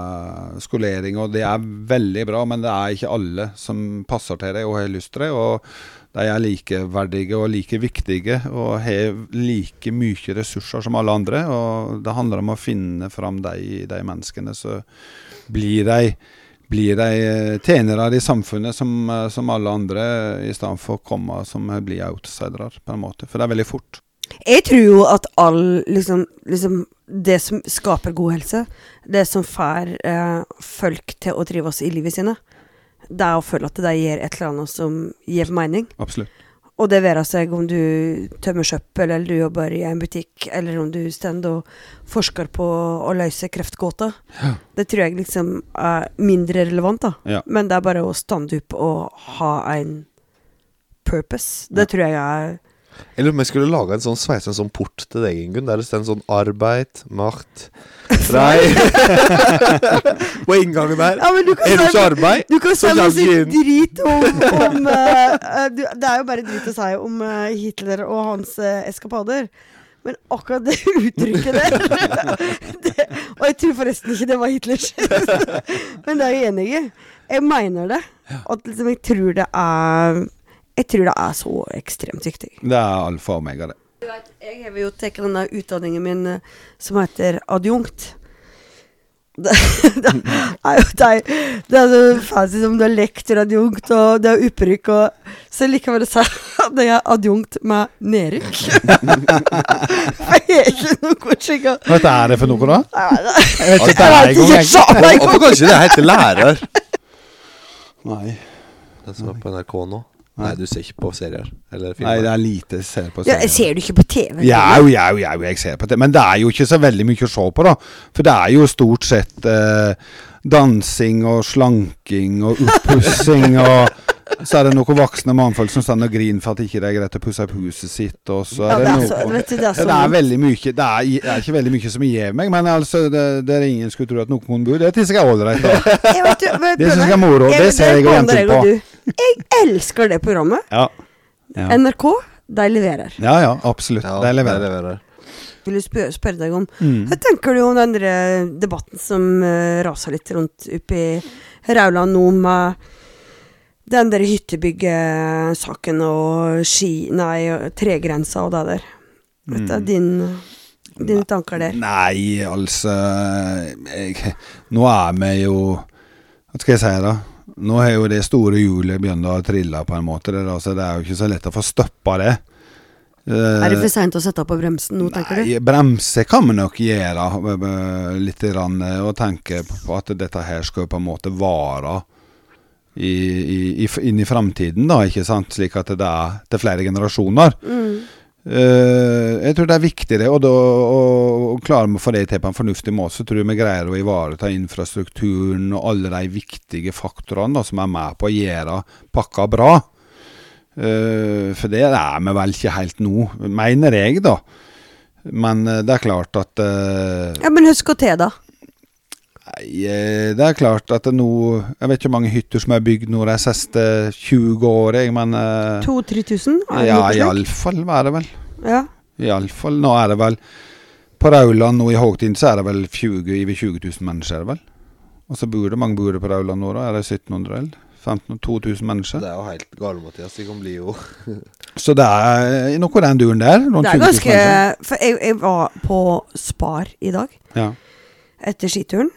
med skolering, og det er veldig bra, men det er ikke alle som passer til det og har lyst til det, og de er likeverdige og like viktige og har like mye ressurser som alle andre, og det handler om å finne fram de, de menneskene, så blir de, blir de tjenere i samfunnet som, som alle andre, i stedet for å komme som blir outsidere på en måte, for det er veldig fort. Jeg tror jo at all, liksom, liksom det som skaper god helse, det som får eh, folk til å trives i livet sine, det er å føle at det gir et eller annet som gir mening. Absolutt. Og det være seg om du tømmer søppel, eller du jobber i en butikk, eller om du stender og forsker på å løse kreftgåta. Ja. Det tror jeg liksom er mindre relevant da. Ja. Men det er bare å stande opp og ha en purpose. Det ja. tror jeg er... Eller om jeg skulle lage en sånn sveis, en sånn port til deg, Ingunn, der det står en sånn arbeid, makt, frei. På inngangen der. Ja, er du ikke arbeid? Du kan si noe drit om, om uh, du, det er jo bare drit å si om uh, Hitler og hans uh, eskapader. Men akkurat det uttrykket der, det, og jeg tror forresten ikke det var Hitlers. Men det er jeg enig i. Jeg mener det. At liksom, jeg tror det er... Jeg tror det er så ekstremt viktig. Det er alfa og omega det. Du vet, jeg har jo tatt denne utdanningen min som heter adjunkt. Det, det er jo det, det er så fancy som du er lektor adjunkt, og det er opprykk, og så likevel å si at jeg er adjunkt med nedrykk. For jeg er ikke noe skikkelig. Hva er det for noe da? Jeg vet ikke, jeg vet ikke. Hvorfor kanskje det heter lærer? Nei. Det som er på N R K nå. Nei, du ser ikke på serier eller filmer. Nei, det er lite jeg ser på serier. Ja, ser du ikke på T V? Ja, ja, ja, jeg ser på T V. Men det er jo ikke så veldig mye å se på da. For det er jo stort sett uh, dansing og slanking og oppussing og så er det noen voksne mannfolk som stannar og griner for at ikke det er greit å pusse opp huset sitt og så er Ja, det, det er noe så- vet du, det er så det er vondt. veldig mye det er, det er ikke veldig mye som gir meg men altså det, det er ingen skulle tro at noen kunne bo det synes jeg er ålreit da. Jeg vet du, men- Det synes jeg er moro, det ser jeg jo blander jenter på. og du. Jeg elsker det programmet. ja. Ja. N R K, de leverer. ja ja absolutt Ja, det det leverer leverer. Vil du spørre, spørre deg om mm. Hva tenker du om den der debatten som uh, raser litt rundt oppe i Rauland nå med den der hyttebyggesaken og ski, nei, og tregrensa og det der? Vet du, Mm. din, dine tanker der? Nei, altså jeg, Nå er vi jo hva skal jeg si da? Nå er jo det store hjulet begynt å trille på en måte der, altså, det er jo ikke så lett å få støppa det Er det for sent å sette på bremsen nå, tenker du? Nei, bremse kan man nok gjøre b- b- litt grann, og tenke på at dette her skal på en måte vare i, i, i, inn i fremtiden da, ikke sant? Slik at det er til flere generasjoner. Mm. Uh, jeg tror det er viktig det, og da og, og klarer vi å få det til på en fornuftig måte, så tror jeg vi greier å ivareta infrastrukturen og alle de viktige faktorene da, som er med på å gjøre pakka bra. Uh, for det er vi vel ikke helt nå, mener jeg da. Men uh, det er klart at uh, Ja, men husk å til da. nei, uh, det er klart at det nå, jeg vet ikke hvor mange hytter som er bygd nå de siste tjue år, jeg, men uh, to-tre tusen? Er det ja, noe i slik? alle fall er det vel. Ja. I alle fall, nå er det vel på Rauland nå i Hågtind så er det vel tjue, over tjue tusen mennesker er det vel. Og så bor det, mange bor det på Rauland nå da, er det sytten hundre eller femten to tusen mennesker. Det er jo helt gale, Mathias. Det kan bli jo Så det er noe av den duren der, rundt Det er tjue tusen ganske mennesker. For jeg, jeg var på Spar i dag, Ja. etter skituren.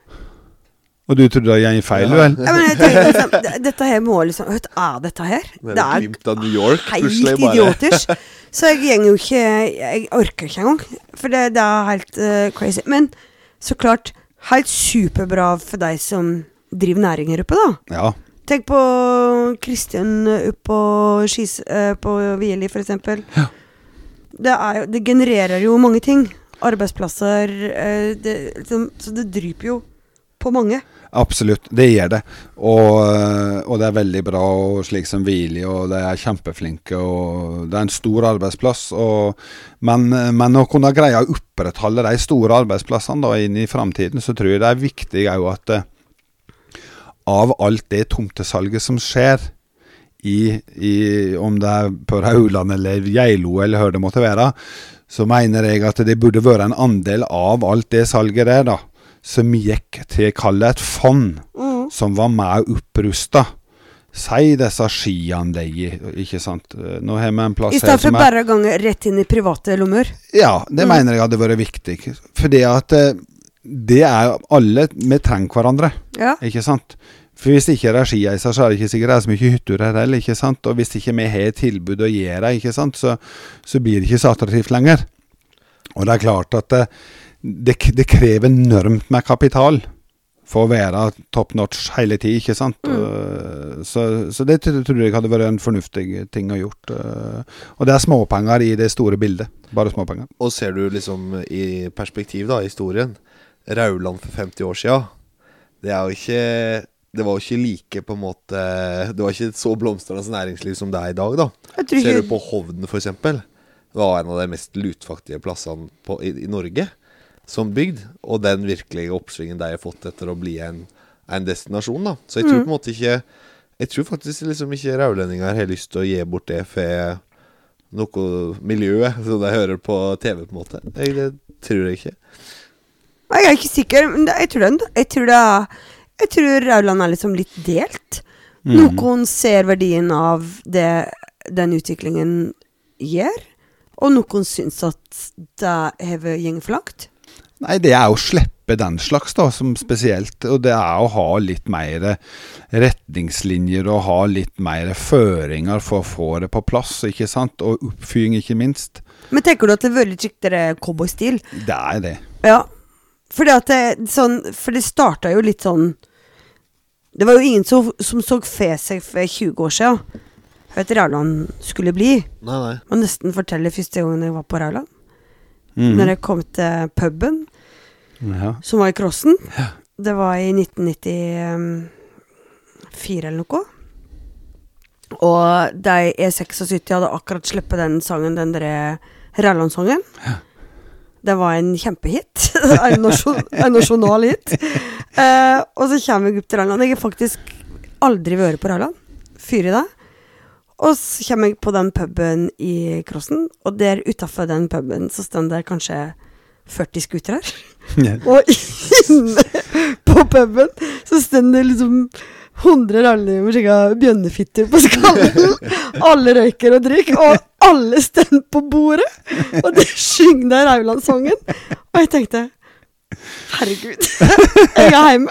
Og du trodde det gikk feil, vel? Ja, men jeg tenker liksom, d- dette her må liksom, hva er dette her? Det er et glimt av New York. plutselig helt bare- idiotisk. Så jeg gjenger jo ikke, jeg orker ikke engang, for det, det er helt eh, crazy. Men så klart, helt superbra for deg som driver næring her oppe da. Ja. Tenk på Kristian oppe på, skis, eh, på Vieli for eksempel. Ja. Det, er, jo- det genererer jo mange ting. Arbeidsplasser, eh, det, liksom, så det dryper jo på mange. Absolutt, det gjør det. Og, og det er veldig bra, og slik som Vili, og de er kjempeflinke, og det er en stor arbeidsplass. Og, men, men å kunne greie å opprettholde de store arbeidsplassene da, inn i fremtiden, så tror jeg det er viktig jo at eh, av alt det tomtesalget som skjer, i, i, om det er på Rauland eller Geilo eller hva det måtte være, så mener jeg at det burde være en andel av alt det salget der da, som gikk til å kalle et fond, Mm. som var med opprusta. Si disse skianlegg, ikke sant? Nå har vi en plass I her stedet for som er... bare å gange rett inn i private lommer. Ja, det Mm. mener jeg hadde vært viktig. Fordi at eh, det er alle, vi trenger hverandre, Ja. ikke sant? For hvis det ikke er skieiser, så er det ikke sikkert det er så mye hytter her heller, ikke sant? Og hvis ikke vi har et tilbud å gjøre, ikke sant? Så, så blir det ikke så attraktivt lenger. Og det er klart at det, det, det krever enormt med kapital for å være top notch hele tiden, ikke sant? Mm. Og, så, så det tror tror jeg hadde vært en fornuftig ting å gjort. eh. Og det er småpenger i det store bildet. Bare småpenger. Og ser du liksom i perspektiv da, i historien, Rauland for femti år siden, det er jo ikke, det var jo ikke like på en måte, det var ikke et så blomstrende næringsliv som det er i dag da. Jeg tror Ser ikke- du på Hovden for eksempel, det var en av de mest lutfaktige plassene på, i, i Norge som bygd, og den virkelige oppsvingen de har fått etter å bli en, en destinasjon da. Så jeg tror på en måte ikke, jeg tror faktisk liksom ikke raulendinger har lyst til å gi bort det for noe miljøet som de hører på T V på en måte. Jeg, det tror jeg ikke. Nei, Jeg er ikke sikker, men det, jeg tror det, jeg tror det er, jeg tror Rauland er liksom litt delt. Mm. Noen ser verdien av det den utviklingen gjør, og noen synes at det hever gjeng for langt. Nei, det er å slippe den slags da, som spesielt, og det er å ha litt mer retningslinjer og ha litt mer føringer for å få det på plass, ikke sant? Og oppfyring ikke minst. Men tenker du at det er veldig skikkelig cowboy-stil? Det er det. Ja, fordi at det, sånn, for det startet jo litt sånn, det var jo ingen som, som så for seg for tjue år siden, at Rauland skulle bli. Nei, nei. Og nesten fortelle første gangen jeg var på Rauland. Mhm. Når jeg kom til puben, Ja. som var i Krossen. Det var i nitten nittifire eller noe. Og de E syttiseks hadde akkurat sluppet den sangen, den der Rauland-sangen. Ja. Det var en kjempehit. en, nasjon, en nasjonal hit. Eh, og så kommer jeg opp til Rauland. Jeg har faktisk aldri vært på Rauland. Fyr i det. Og så kommer jeg på den puben i Krossen, og der utenfor den puben så stod det kanskje førti skutere her. Yeah. Og inne på puben så stod det liksom hundre raller med skikkelig bjønnefitter på skallen. Alle røyker og drikker, og alle stod på bordet. Og det synger der Rauland-sangen. Og jeg tenkte, herregud, jeg er hjemme.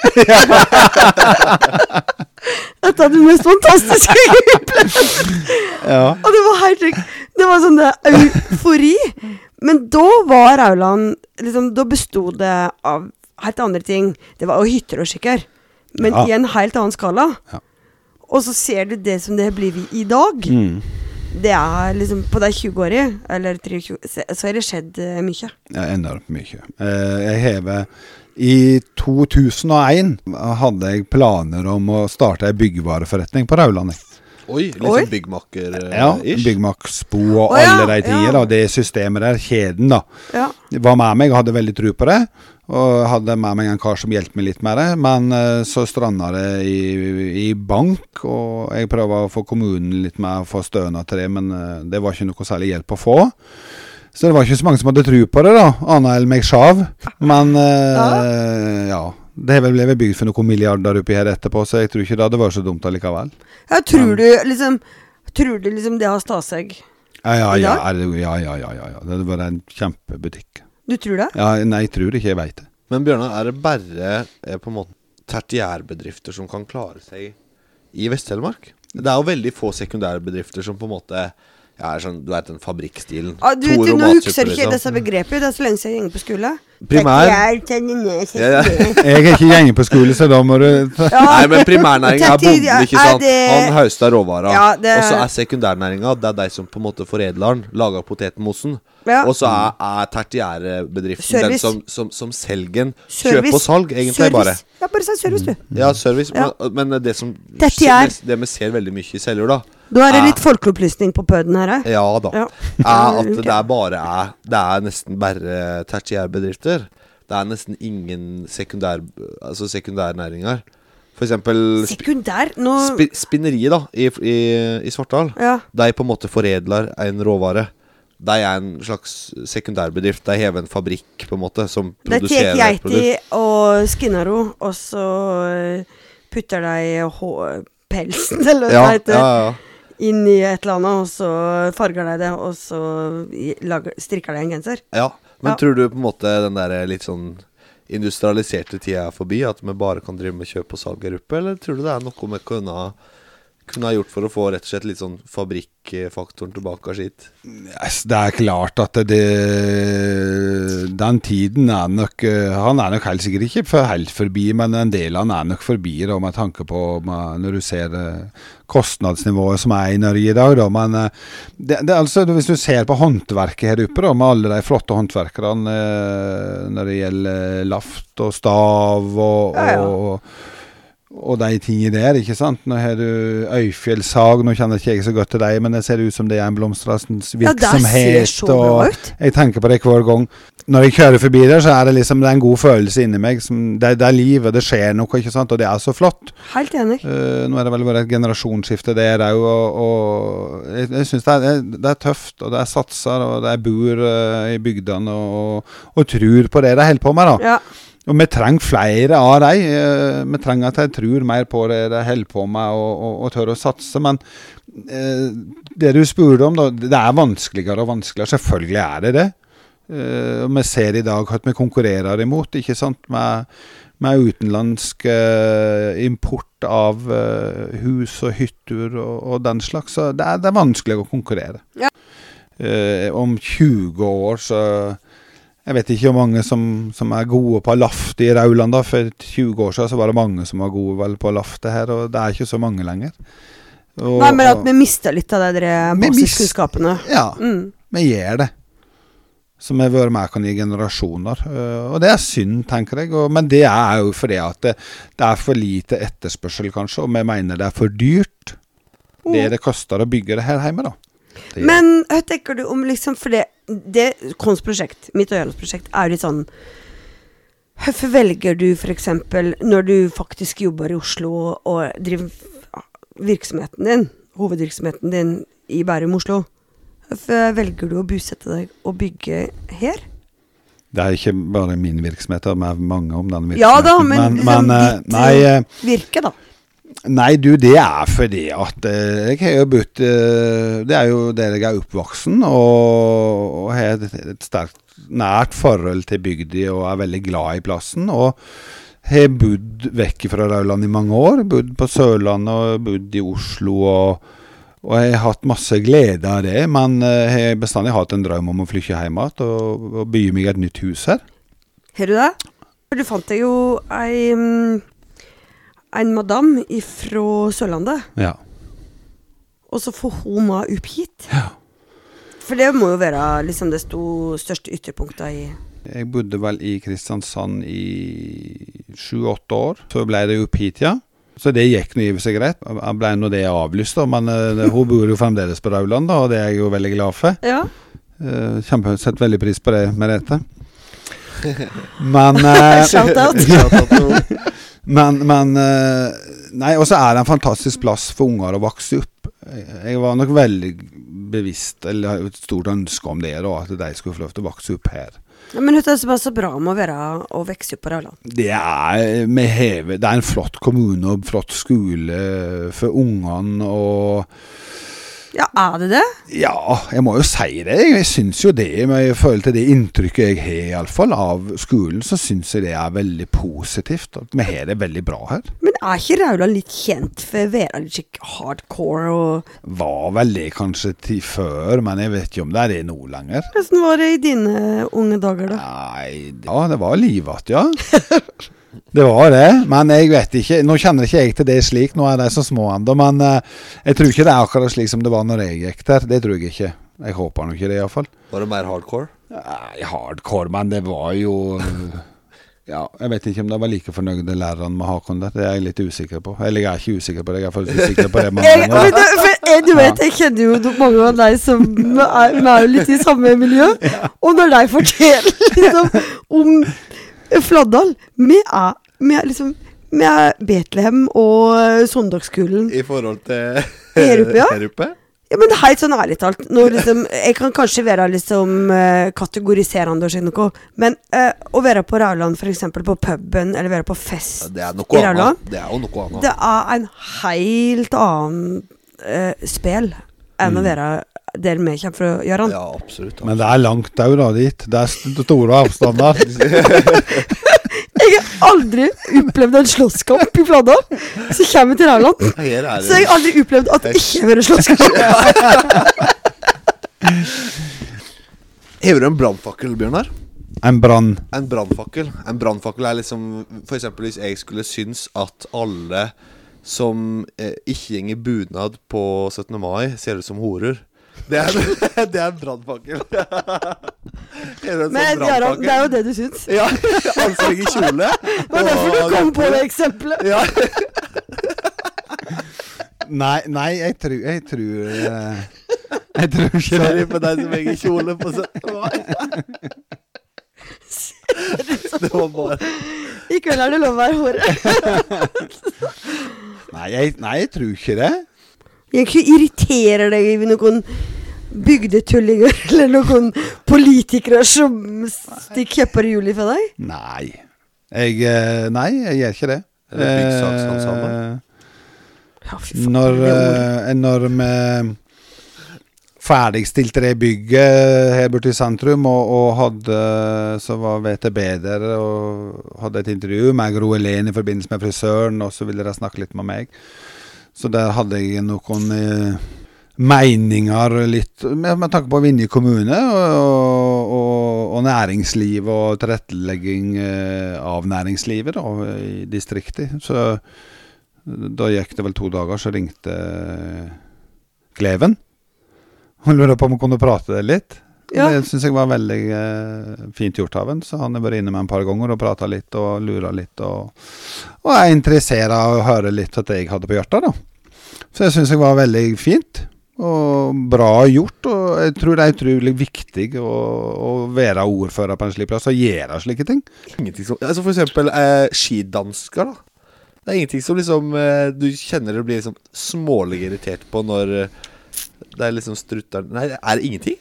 Dette er det mest fantastiske jeg har opplevd. Ja. Og det var helt sykt. Det var sånn eufori. Men da var Rauland, liksom, da bestod det av helt andre ting. Det var jo hytter og skikker. Men ja. I en helt annen skala. Ja. Og så ser du det som det blir vi i dag. Mm. Det er liksom, på de tjue årene, eller tjuetre, så har det skjedd uh, mye. Ja, enormt mye. Uh, jeg hever, i to tusen og en hadde jeg planer om å starte en byggvareforretning på Rauland. Oi, liksom byggmaker-ish. Ja, byggmaksbo og oh, alle de tider, ja. Og det systemet der, kjeden da. Ja. Var med meg og hadde veldig tro på det, og hadde med meg en kar som hjelpte meg litt med det, men uh, så strandet det i, i bank, og jeg prøvde å få kommunen litt med å få stønad til det, men uh, det var ikke noe særlig hjelp å få. Så det var ikke så mange som hadde tro på det da, annet enn meg sjav, men uh, ja. ja. Det har vel blitt bygd for noen milliarder oppi her etterpå, så jeg tror ikke det hadde vært så dumt allikevel. Ja, tror du liksom, tror du liksom det har stått seg ja, ja, ja, ja, ja, ja, ja, det var en kjempebutikk. Du tror det? Ja, nei, jeg tror ikke, jeg vet det. Men Bjørnar, er det bare er på en måte tertiærbedrifter som kan klare seg i Vest-Telemark? Det er jo veldig få sekundærbedrifter som på en måte ja, er sånn, du vet den fabrikkstilen. Ah, du vet, nå husker ikke disse begrepet, det er så lenge siden jeg gjenger på skole. Primær. Jeg er ikke gjenger på skole, så da må du... ja. Nei, men primærnæringen er bonden, ikke sant? Det... Han høster råvarer. Ja, det... Og så er sekundærnæringen, det er de som på en måte foredler den, lager potetmosen. Ja. Og så er, er tertiære bedriften den som, som, som selgen kjøp og salg, egentlig service. Bare. Ja, bare si service, du. Ja, service, ja. Men, men det som skjer, det vi ser veldig mye i selger da, da er det litt folkeopplysning på pøden her, eh? Ja da. Ja. Er at det er bare er, det er nesten bare tertiærbedrifter. Det er nesten ingen sekundær, altså sekundærnæringer. For eksempel sekundær? Nå... Sp spinneriet da, i, i, i Svartdal. Ja. De på en måte foredler en råvare. De er en slags sekundærbedrift. De hever en fabrikk på en måte som de produserer et produkt. De tek geiti og skinner ro, og så putter de pelsen, eller hva det heter. Ja, ja, ja. Inn i et eller annet, og så farger de det, og så lager, strikker de en genser. Ja, men ja. Tror du på en måte den der litt sånn industrialiserte tida er forbi, at vi bare kan drive med kjøp og salg her oppe, eller tror du det er noe vi kunne ha, kunne ha gjort for å få rett og slett litt sånn fabrikkfaktoren tilbake av skitt? Yes, det er klart at det, den tiden er nok, han er nok helt sikkert ikke for helt forbi, men en del han er nok forbi da, med tanke på med, når du ser kostnadsnivået som er i Norge i dag da, men det, det er altså, hvis du ser på håndverket her oppe da, med alle de flotte håndverkerne når det gjelder laft og stav og, ja, ja. og og de tingene der, ikke sant? Nå har du Øyfjellsag, nå kjenner ikke jeg så godt til deg, men det ser ut som det er en blomstrastens virksomhet. Ja, det ser så bra ut. Jeg tenker på det hver gang. Når jeg kjører forbi der, så er det liksom det er en god følelse inni meg. Som, det, det er liv, og det skjer noe, ikke sant? Og det er så flott. Helt enig. Uh, nå er det vel bare et generasjonsskifte der, og, og jeg, jeg synes det er, det er tøft, og det er satser, og det er bor uh, i bygdene, og, og tror på det de holder på med da. Ja. Og vi trenger flere av dem. Vi trenger at jeg tror mer på det de holder på med og, og, og tør å satse. Men eh, det du spurte om, da, det er vanskeligere og vanskeligere. Selvfølgelig er det det. Eh, og vi ser i dag at vi konkurrerer imot, ikke sant? Med, med utenlandsk eh, import av eh, hus og hytter og, og den slags. Så det er, det er vanskelig å konkurrere. Ja. Eh, om tjue år så... Jeg vet ikke hvor mange som, som er gode på laft i Rauland da. For tjue år siden så var det mange som var gode vel på laftet her, og det er ikke så mange lenger. Og, Nei, men at vi mister litt av de basiskunnskapene. Ja, mm. vi gjør det. som har vært med kan i generasjoner. Og det er synd, tenker jeg. Og, men det er jo fordi at det, det er for lite etterspørsel, kanskje, og vi mener det er for dyrt. Det det koster å bygge det her hjemme, da. Det Men hva tenker du om liksom, for det, det konstprosjekt, mitt og Jarls prosjekt, er jo litt sånn, hvorfor velger du for eksempel, når du faktisk jobber i Oslo og driver virksomheten din, hovedvirksomheten din i Bærum, Oslo, hvorfor velger du å bosette deg og bygge her? Det er ikke bare min virksomhet, det er mange om den virksomheten. Ja da, men, men, liksom men ditt nei, virke da. Nei, du, det er fordi at eh, jeg har jo bytt, eh, det er jo der jeg er oppvoksen, og, og har et, et sterkt, nært forhold til bygdi, og er veldig glad i plassen, og har bodd vekk fra Rauland i mange år, bodd på Sørlandet, og bodd i Oslo, og Og jeg har hatt masse glede av det, men jeg har bestandig hatt en drøm om å flytte hjem og, og bygge meg et nytt hus her. Har du det? Du fant deg jo en, en madame fra Sørlandet, Ja. og så får hun meg opp hit. Ja. For det må jo være liksom det sto, største ytterpunktet i... Jeg bodde vel i Kristiansand i sju-åtte år, så ble det opp hit, ja. Så det gikk noe i seg greit. Jeg ble nå det avlyst, da, men uh, hun bor jo fremdeles på Rauland, da, og det er jeg jo veldig glad for. Ja. Uh, kjempe, sett veldig pris på det, Merete. Men... Uh, Shout out. men, men uh, nei, og så er det en fantastisk plass for unger å vokse opp. Jeg var nok veldig bevisst, eller et stort ønske om det, da, at de skulle få lov til å vokse opp her. Ja, men det er så bare så bra med å være og vekse opp på Rauland. Det er, med heve, det er en flott kommune og flott skole for ungene, og Ja, er det det? ja, jeg må jo si det. Jeg synes jo det, men jeg føler til det inntrykket jeg har i alle fall av skolen, så synes jeg det er veldig positivt. At vi har det veldig bra her. Men er ikke Rauland litt kjent for å være litt hardcore og... Var vel det kanskje til før, men jeg vet ikke om det er det nå lenger. Hvordan var det i dine unge dager da? Nei, ja, det var livet, ja. Det var det, men jeg vet ikke, nå kjenner ikke jeg til det slik, nå er de så små enda, men uh, jeg tror ikke det er akkurat slik som det var når jeg gikk der, det tror jeg ikke. Jeg håper nok ikke det i hvert fall. Var det mer hardcore? Nei, hardcore, men det var jo, uh, ja, jeg vet ikke om det var like fornøyde lærerne med Hakon der, det er jeg litt usikker på. Eller jeg er ikke usikker på det, jeg er faktisk usikker på det. Men, Jeg, men du, for, jeg, du vet, jeg kjenner jo mange av deg som er, er jo litt i samme miljø, og når de forteller liksom, om Fladdal, vi er, vi er liksom, vi er Betlehem og Søndagsskolen. I forhold til Her oppe, ja. Her oppe? Ja, men helt sånn ærlig talt, når liksom, jeg kan kanskje være liksom uh, kategoriserende og sånn noe, men uh, å være på Rauland, for eksempel på puben, eller være på fest Ja, det er i noe Rauland, annet. Det er jo noe annet. det er en helt annen uh, spel enn å være der vi kommer fra Jøran. Ja, absolutt. men det er langt da, da dit, det er store avstander. Jeg har aldri opplevd en slåsskamp i Fladdal, så kommer jeg til Rauland. Her er Så jeg har aldri opplevd at det ikke har vært slåsskamp. Hever du en brandfakkel, Bjørnar? En brann. En brandfakkel. En brandfakkel er liksom, for eksempel hvis jeg skulle synes at alle som eh, ikke gjenger bunad på syttende mai ser ut som horer. Det er, det er en brandfakkel. Men Jøran, det er jo det du syns. Ja, ansvar i kjole. Det var derfor du kom på det eksempelet. Ja. Nei, nei, jeg tror, jeg tror, eh, jeg tror ikke det. Sorry for deg som henger kjole på syttende mai. Det var bare... I kveld er det lov å være hore. Nei, jeg, nei, jeg tror ikke det. Jeg ikke irriterer deg i noen bygdetullinger eller noen politikere som stikker kjepper i juli for deg? Nei. Jeg, eh, nei, jeg gjør ikke det. Eller byggsakshandsamme. Ja, fy faen, Når, det er ord. eh, når vi ferdigstilte det bygget her borte i sentrum, og, og hadde, så var V T B der, og hadde et intervju med Gro Helene i forbindelse med frisøren, og så ville de snakke litt med meg. Så der hadde jeg noen eh, meninger litt, med, med tanke på Vinje kommune, og, og, og næringsliv, og tilrettelegging eh, av næringslivet da, i distriktet. Så da gikk det vel to dager, så ringte Kleven. Hun lurer på om hun kunne prate det litt. Ja. Det synes jeg var veldig eh, fint gjort av en, så han har vært inne med en par ganger og pratet litt og luret litt, og, og er interessert av å høre litt at jeg hadde på hjertet da. Så jeg synes jeg var veldig fint og bra gjort, og jeg tror det er utrolig viktig å, å være ordfører på en slik plass og gjøre slike ting. Ingenting som, altså for eksempel eh, skidansker da. Det er ingenting som liksom eh, du kjenner det blir liksom smålig irritert på når eh, det er liksom strutter. Nei, er det ingenting?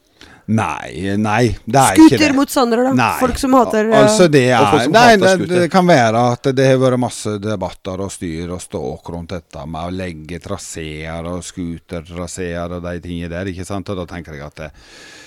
Nei, nei, det er ikke det. Skutermotstandere da, Nei. folk som hater uh, Altså det Og folk er, som nei, hater det, skuter. det kan være at det har vært masse debatter og styr og ståk rundt dette med å legge traseer og skutertraseer og de tingene der, ikke sant? Og da tenker jeg at det,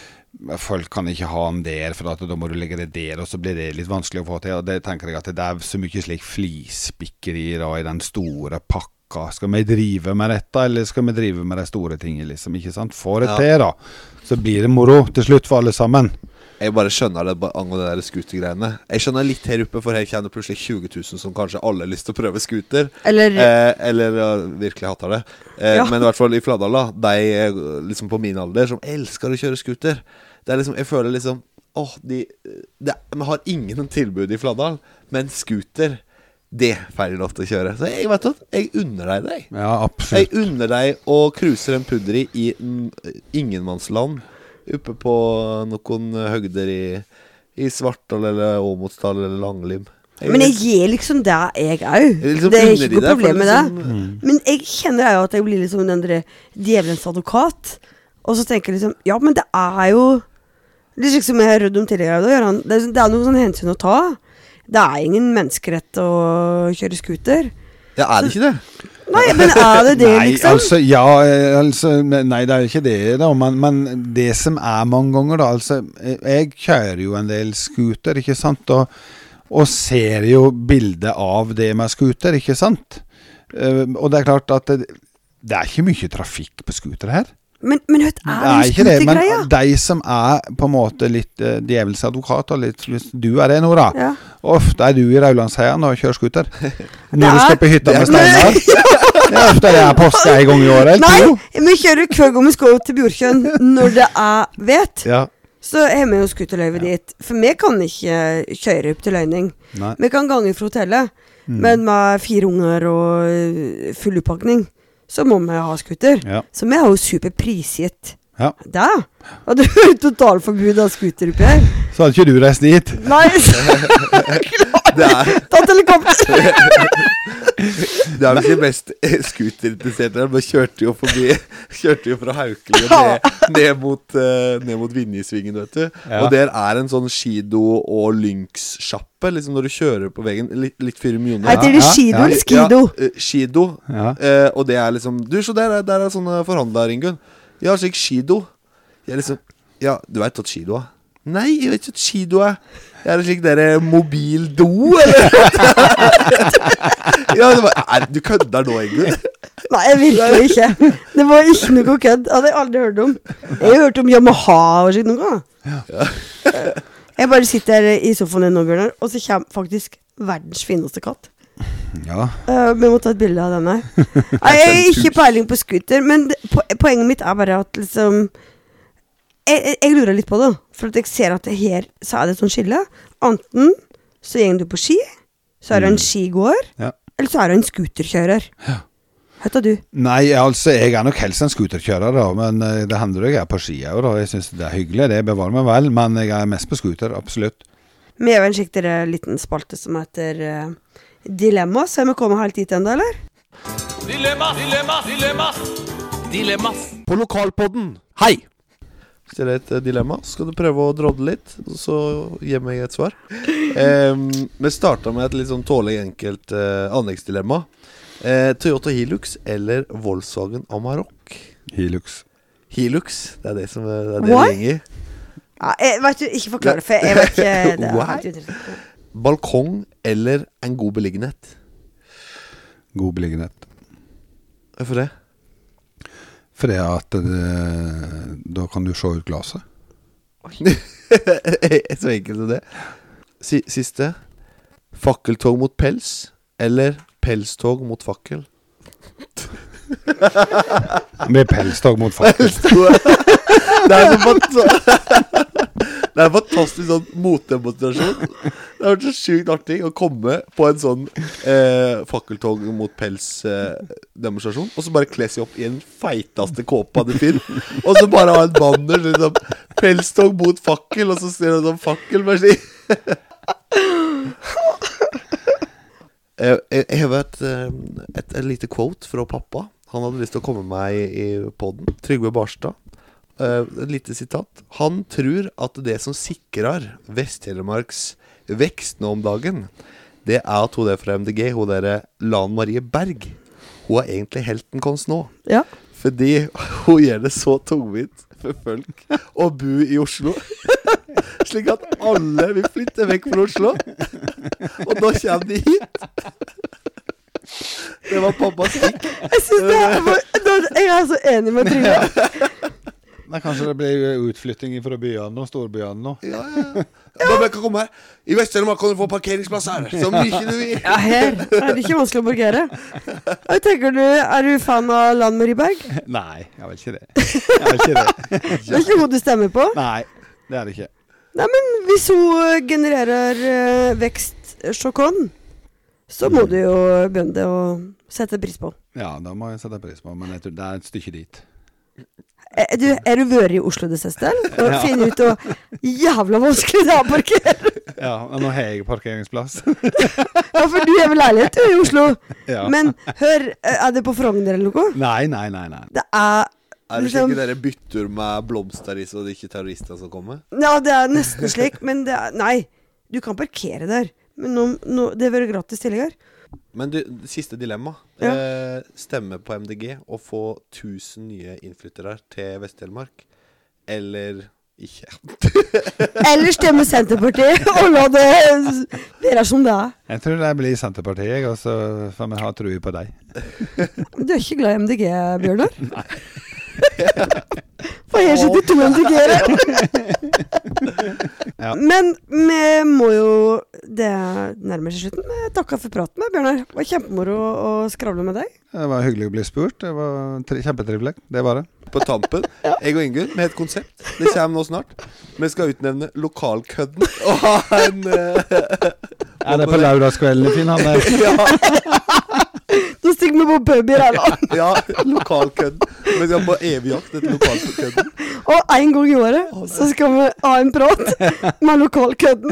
folk kan ikke ha den der, for at da må du legge det der, og så blir det litt vanskelig å få til, og det tenker jeg at det er så mye slik flispikkeri da, i den store pakka. Skal vi drive med dette, eller skal vi drive med de store tingene, liksom, ikke sant? Få det Ja. til da, så blir det moro til slutt for alle sammen. Jeg bare skjønner det ba- angående de der skutergreiene. Jeg skjønner litt her oppe, for her kjenner plutselig tjue tusen som kanskje alle har lyst til å prøve skuter. Eller Eh, eller ja, virkelig hater det. Eh, Ja. Men i hvert fall i Fladdal da, de eh, liksom på min alder som elsker å kjøre skuter. Det er liksom, jeg føler liksom, åh, de, de, vi har ingen tilbud i Fladdal, men skuter, det er ferdig lov til å kjøre. Så jeg vet at jeg unner deg det. Ja, absolutt. Jeg unner deg å cruise en pudderi i mm, ingenmannsland, uppe på noen høgder i, i Svartdal eller Åmotsdal eller Langlim. Men jeg gir liksom det jeg er jo. Jeg liksom Det er unner ikke de noe det, for problem med det. liksom- Men jeg kjenner jo at jeg blir liksom den der djevelens advokat. Og så tenker jeg liksom, ja, men det er jo det er slik som jeg har rødt om tidligere, da, Gøran. Det, er- det er noen sånn hensyn å ta. Det er ingen menneskerett å kjøre skuter. Ja, er det ikke det? Nei, men er det det, Nei, liksom? altså, ja, eh, altså, men- nei, det er jo ikke det da, men, men det som er mange ganger da, altså, jeg, jeg kjører jo en del skuter, ikke sant, og, og ser jo bildet av det med skuter, ikke sant, Eh, og det er klart at det, det er ikke mye trafikk på skuter her. Men, men hva Det er er den ikke det, men skutergreia? de som er på en måte litt uh, djevelens advokat, og litt, hvis du er det, Nora, Ja. ofte er du i Raulandsheian og kjører skuter. Når du er- skal på hytta det er- med Steinar. Det er ofte det er påske en gang i året, eller Nei, to. vi kjører hver gang vi skal til Bjorkjønn når det er vet. Ja. Så har vi jo skuterløyve dit. For vi kan ikke kjøre opp til Løyning. Nei. Vi kan gange fra hotellet. Men med fire unger og øh, full oppakning, så må vi ha skuter. Ja. Så vi har jo superprisgitt. Ja. Det hadde du totalforbud av skuter oppi her. Så hadde ikke du reist dit. Nei, Det er, tatt helikopter. det er vel ikke mest skuterinteresserte. Vi kjørte jo forbi, kjørte jo fra Haukeli og ned, ned mot, uh, ned mot Vinjesvingen, vet du. Ja. Og der er en sånn Skido og Lynx-sjappe, liksom når du kjører på veien, litt, litt fire millioner. Heter det Ja, Skido ja, eller Skido? Ja, eh, Skido. Ja. Eh, og det er liksom Du, så der, er- der er sånne forhandler, Ingunn. Ja, slik Skido. Jeg er liksom Ja, du vet at Skido er? Nei, jeg vet ikke at Skido er. Jeg er slik dere mobildo, eller? Ja, det var, er, du kødder nå, Ingunn. Nei, jeg virkelig ikke. Det var ikke noe kødd. Det hadde jeg aldri hørt om. Jeg har hørt om Yamaha og slikt noe. Jeg bare sitter i sofaen din nå, Bjørnar, og så kommer faktisk verdens fineste katt. Ja. Uh, vi må ta et bilde av denne. Nei, jeg har ikke peiling på skuter, men det, po poenget mitt er bare at liksom jeg, jeg, jeg lurer litt på det, for at jeg ser at det her så er det et sånt skille. Enten så går du på ski, så er du en skigåer, Ja. eller så er du en skuterkjører. Ja. Hva heter du? Nei, altså, jeg er nok helst en skuterkjører da, men eh, det hender jeg er på ski også, da. Jeg synes det er hyggelig, det bevarer meg vel, men jeg er mest på skuter, absolutt. Vi er jo en skikkelig liten spalte som heter uh, Dilemma, så er vi kommet helt dit enda, eller? Dilemmas, dilemmas, dilemmas, dilemmas. På lokalpodden. Hei! Stiller et eh, dilemma. Skal du prøve å drodle litt, og så gi meg et svar. Um, vi starter med et litt sånn tålig enkelt uh, anleggsdilemma. Eh, Toyota Hilux eller Volkswagen Amarok? Hilux. Hilux, det er det som er, det er det Why? det ringer. Ja, jeg vet jo, ikke forklare, for jeg vet ikke det er Why? helt interessant. Balkong eller en god beliggenhet? God beliggenhet. Hvorfor det? For det at det, da kan du se ut glaset. Så enkelt som det. Si, siste. Fakkeltog mot pels eller pelstog mot fakkel? Med pelstog mot fakkel. Det er så fant- Det er en fantastisk sånn motdemonstrasjon. Det har vært så sykt artig å komme på en sånn eh, fakkeltog mot pels-demonstrasjon, eh, og så bare kle seg opp i en feitaste kåpa du finner, og så bare ha en banner liksom, pelstog mot fakkel, og så ser det sånn fakkel bare si. jeg, jeg, jeg har et, et, et lite quote fra pappa. Han hadde lyst til å komme med meg i, i podden. Trygve Barstad. Uh, et lite sitat. Han tror at det som sikrer Vest-Telemarks vekst nå om dagen, det er at hun der fra M D G, hun der Lan Marie Berg, hun er egentlig helten konst nå. Ja. Fordi hun gjør det så tungvint for folk å bo i Oslo. Slik at alle vil flytte vekk fra Oslo. Og da kommer de hit. Det var pappas stikk. Jeg synes det er, jeg er så enig med Trygve. Nei, kanskje det blir utflytting fra byene og storbyene nå. Ja, ja. Da bør ikke komme her. I Vest-Telemark kan du få parkeringsplass her. Så mye du vil. Ja, her er det ikke vanskelig å parkere. Jeg tenker du, er du fan av Lan Marie Berg? Nei, jeg vil ikke det. Jeg vil ikke det. Det er ikke hun du stemmer på? Nei, det er det ikke. Nei, men hvis hun genererer uh, vekst sjokon, så må du jo begynne å sette pris på. Ja, da må jeg sette pris på, men jeg tror det er et stykke dit. Er du, er du vært i Oslo det siste? Og ja. Finner ut og jævla vanskelig det er å parkere. Ja, nå har jeg parkeringsplass. Ja, for du er vel leilighet i Oslo. Ja. Men hør, er det på Frogner eller noe? Nei, nei, nei, nei. Det er... Er det ikke dere bytter med blomster i, så det er ikke terrorister som kommer? Ja, det er nesten slik, men det er... Nei, du kan parkere der. Men nå, nå, det er veldig gratis tidligere. Men du, siste dilemma. Ja. Eh, stemme på M D G og få tusen nye innflyttere til Vest-Telemark. Eller ikke. Eller stemme Senterpartiet og la det være som det er. Jeg tror det blir Senterpartiet, og så får vi ha tro på deg. Du er ikke glad i M D G, Bjørnar? Nei. For jeg sitter to M D G-ere. Ja. Men vi må jo, det nærmer seg slutten. Jeg takker for praten med Bjørnar. Det var kjempemoro å skravle med deg. Det var hyggelig å bli spurt. Det var tri- kjempetrivelig. Det var det. På tampen, ja. Jeg og Ingunn med et konsept. Det kommer nå snart. Vi skal utnevne lokalkødden og ha en uh, Er det på lørdagskvelden i Finn, han der? Ja. Nå stikker vi på pub i Ræla. Ja, lokalkødden. Vi skal på evig jakt etter lokalkødden. Og en gang i året så skal vi ha en prat med lokalkødden.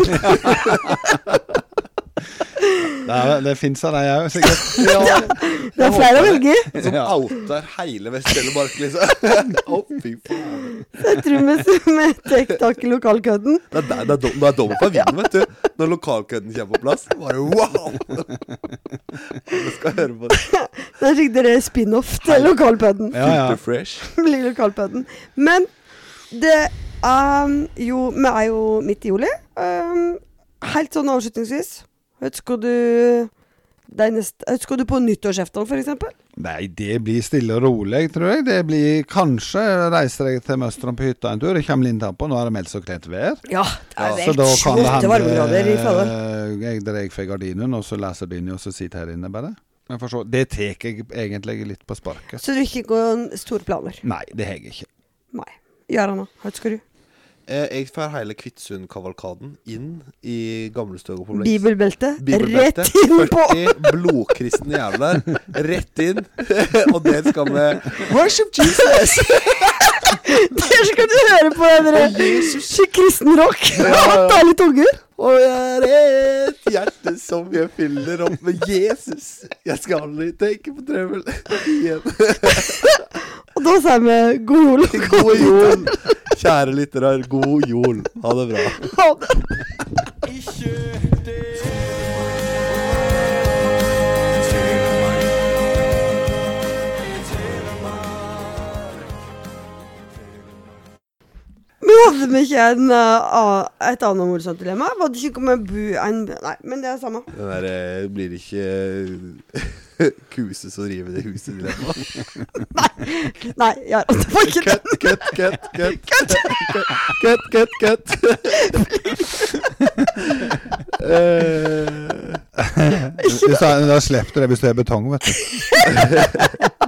Det, er, det finnes av deg også, sikkert. Ja, det er flere å velge. Som outer hele Vest-Telemark, liksom. Å, fy faen. Jeg tror vi, vi tek tak i lokalkødden. Det er, det er, dom, det er dommer på vinden, vet du. Når lokalkødden kommer på plass. Bare wow! Vi skal høre på det. Det er sikkert det spin-off til lokalpødden. Ja, ja. Super fresh. Blir lokalpødden. Men det er jo, vi er jo midt i juli. Um, helt sånn avslutningsvis. Ønsker du deg nest, ønsker du på nyttårsaften for eksempel? Nei, det blir stille og rolig, tror jeg. Det blir kanskje reiser jeg til Møsteren på hytta en tur. Jeg kommer litt an på, nå er det meldt så klent vær. Ja, det er så da kan det tjueåtte varmegrader i Fjellet. hende jeg dreier for gardinen, og så leser du inn, og så sitter her inne bare. Men for så, det tek jeg egentlig litt på sparket. Så du ikke går store planer? Nei, det har jeg ikke. Nei. Gjør han da, hva skal du? Eh, jeg får hele Kvitsund-kavalkaden inn i gamlestøg og på Bleis. Bibelbelte, Bibelbelte. rett inn på førti blodkristne jævler. Rett inn. Og der skal vi worship Jesus. Der skal du høre på en skikkelig kristen rock. Ja, ta litt unger. Og jeg er et hjerte som jeg fyller opp med Jesus. Jeg skal aldri tenke på trøbbel igjen. Og da sier vi god jul. God jul. Kjære lyttere, god jul. Ha det bra. Ha det. Ikke det. Men hadde vi ikke en, uh, et annet morsomt dilemma? Var det ikke kommet bu en... Nei, men det er samme. Den der eh, blir ikke uh, kuset som river det huset dilemma. Nei, nei, ja, det var ikke det. Cut, cut, cut, cut. Cut, cut, cut. Du sa, da slipper du det hvis det er betong, vet du.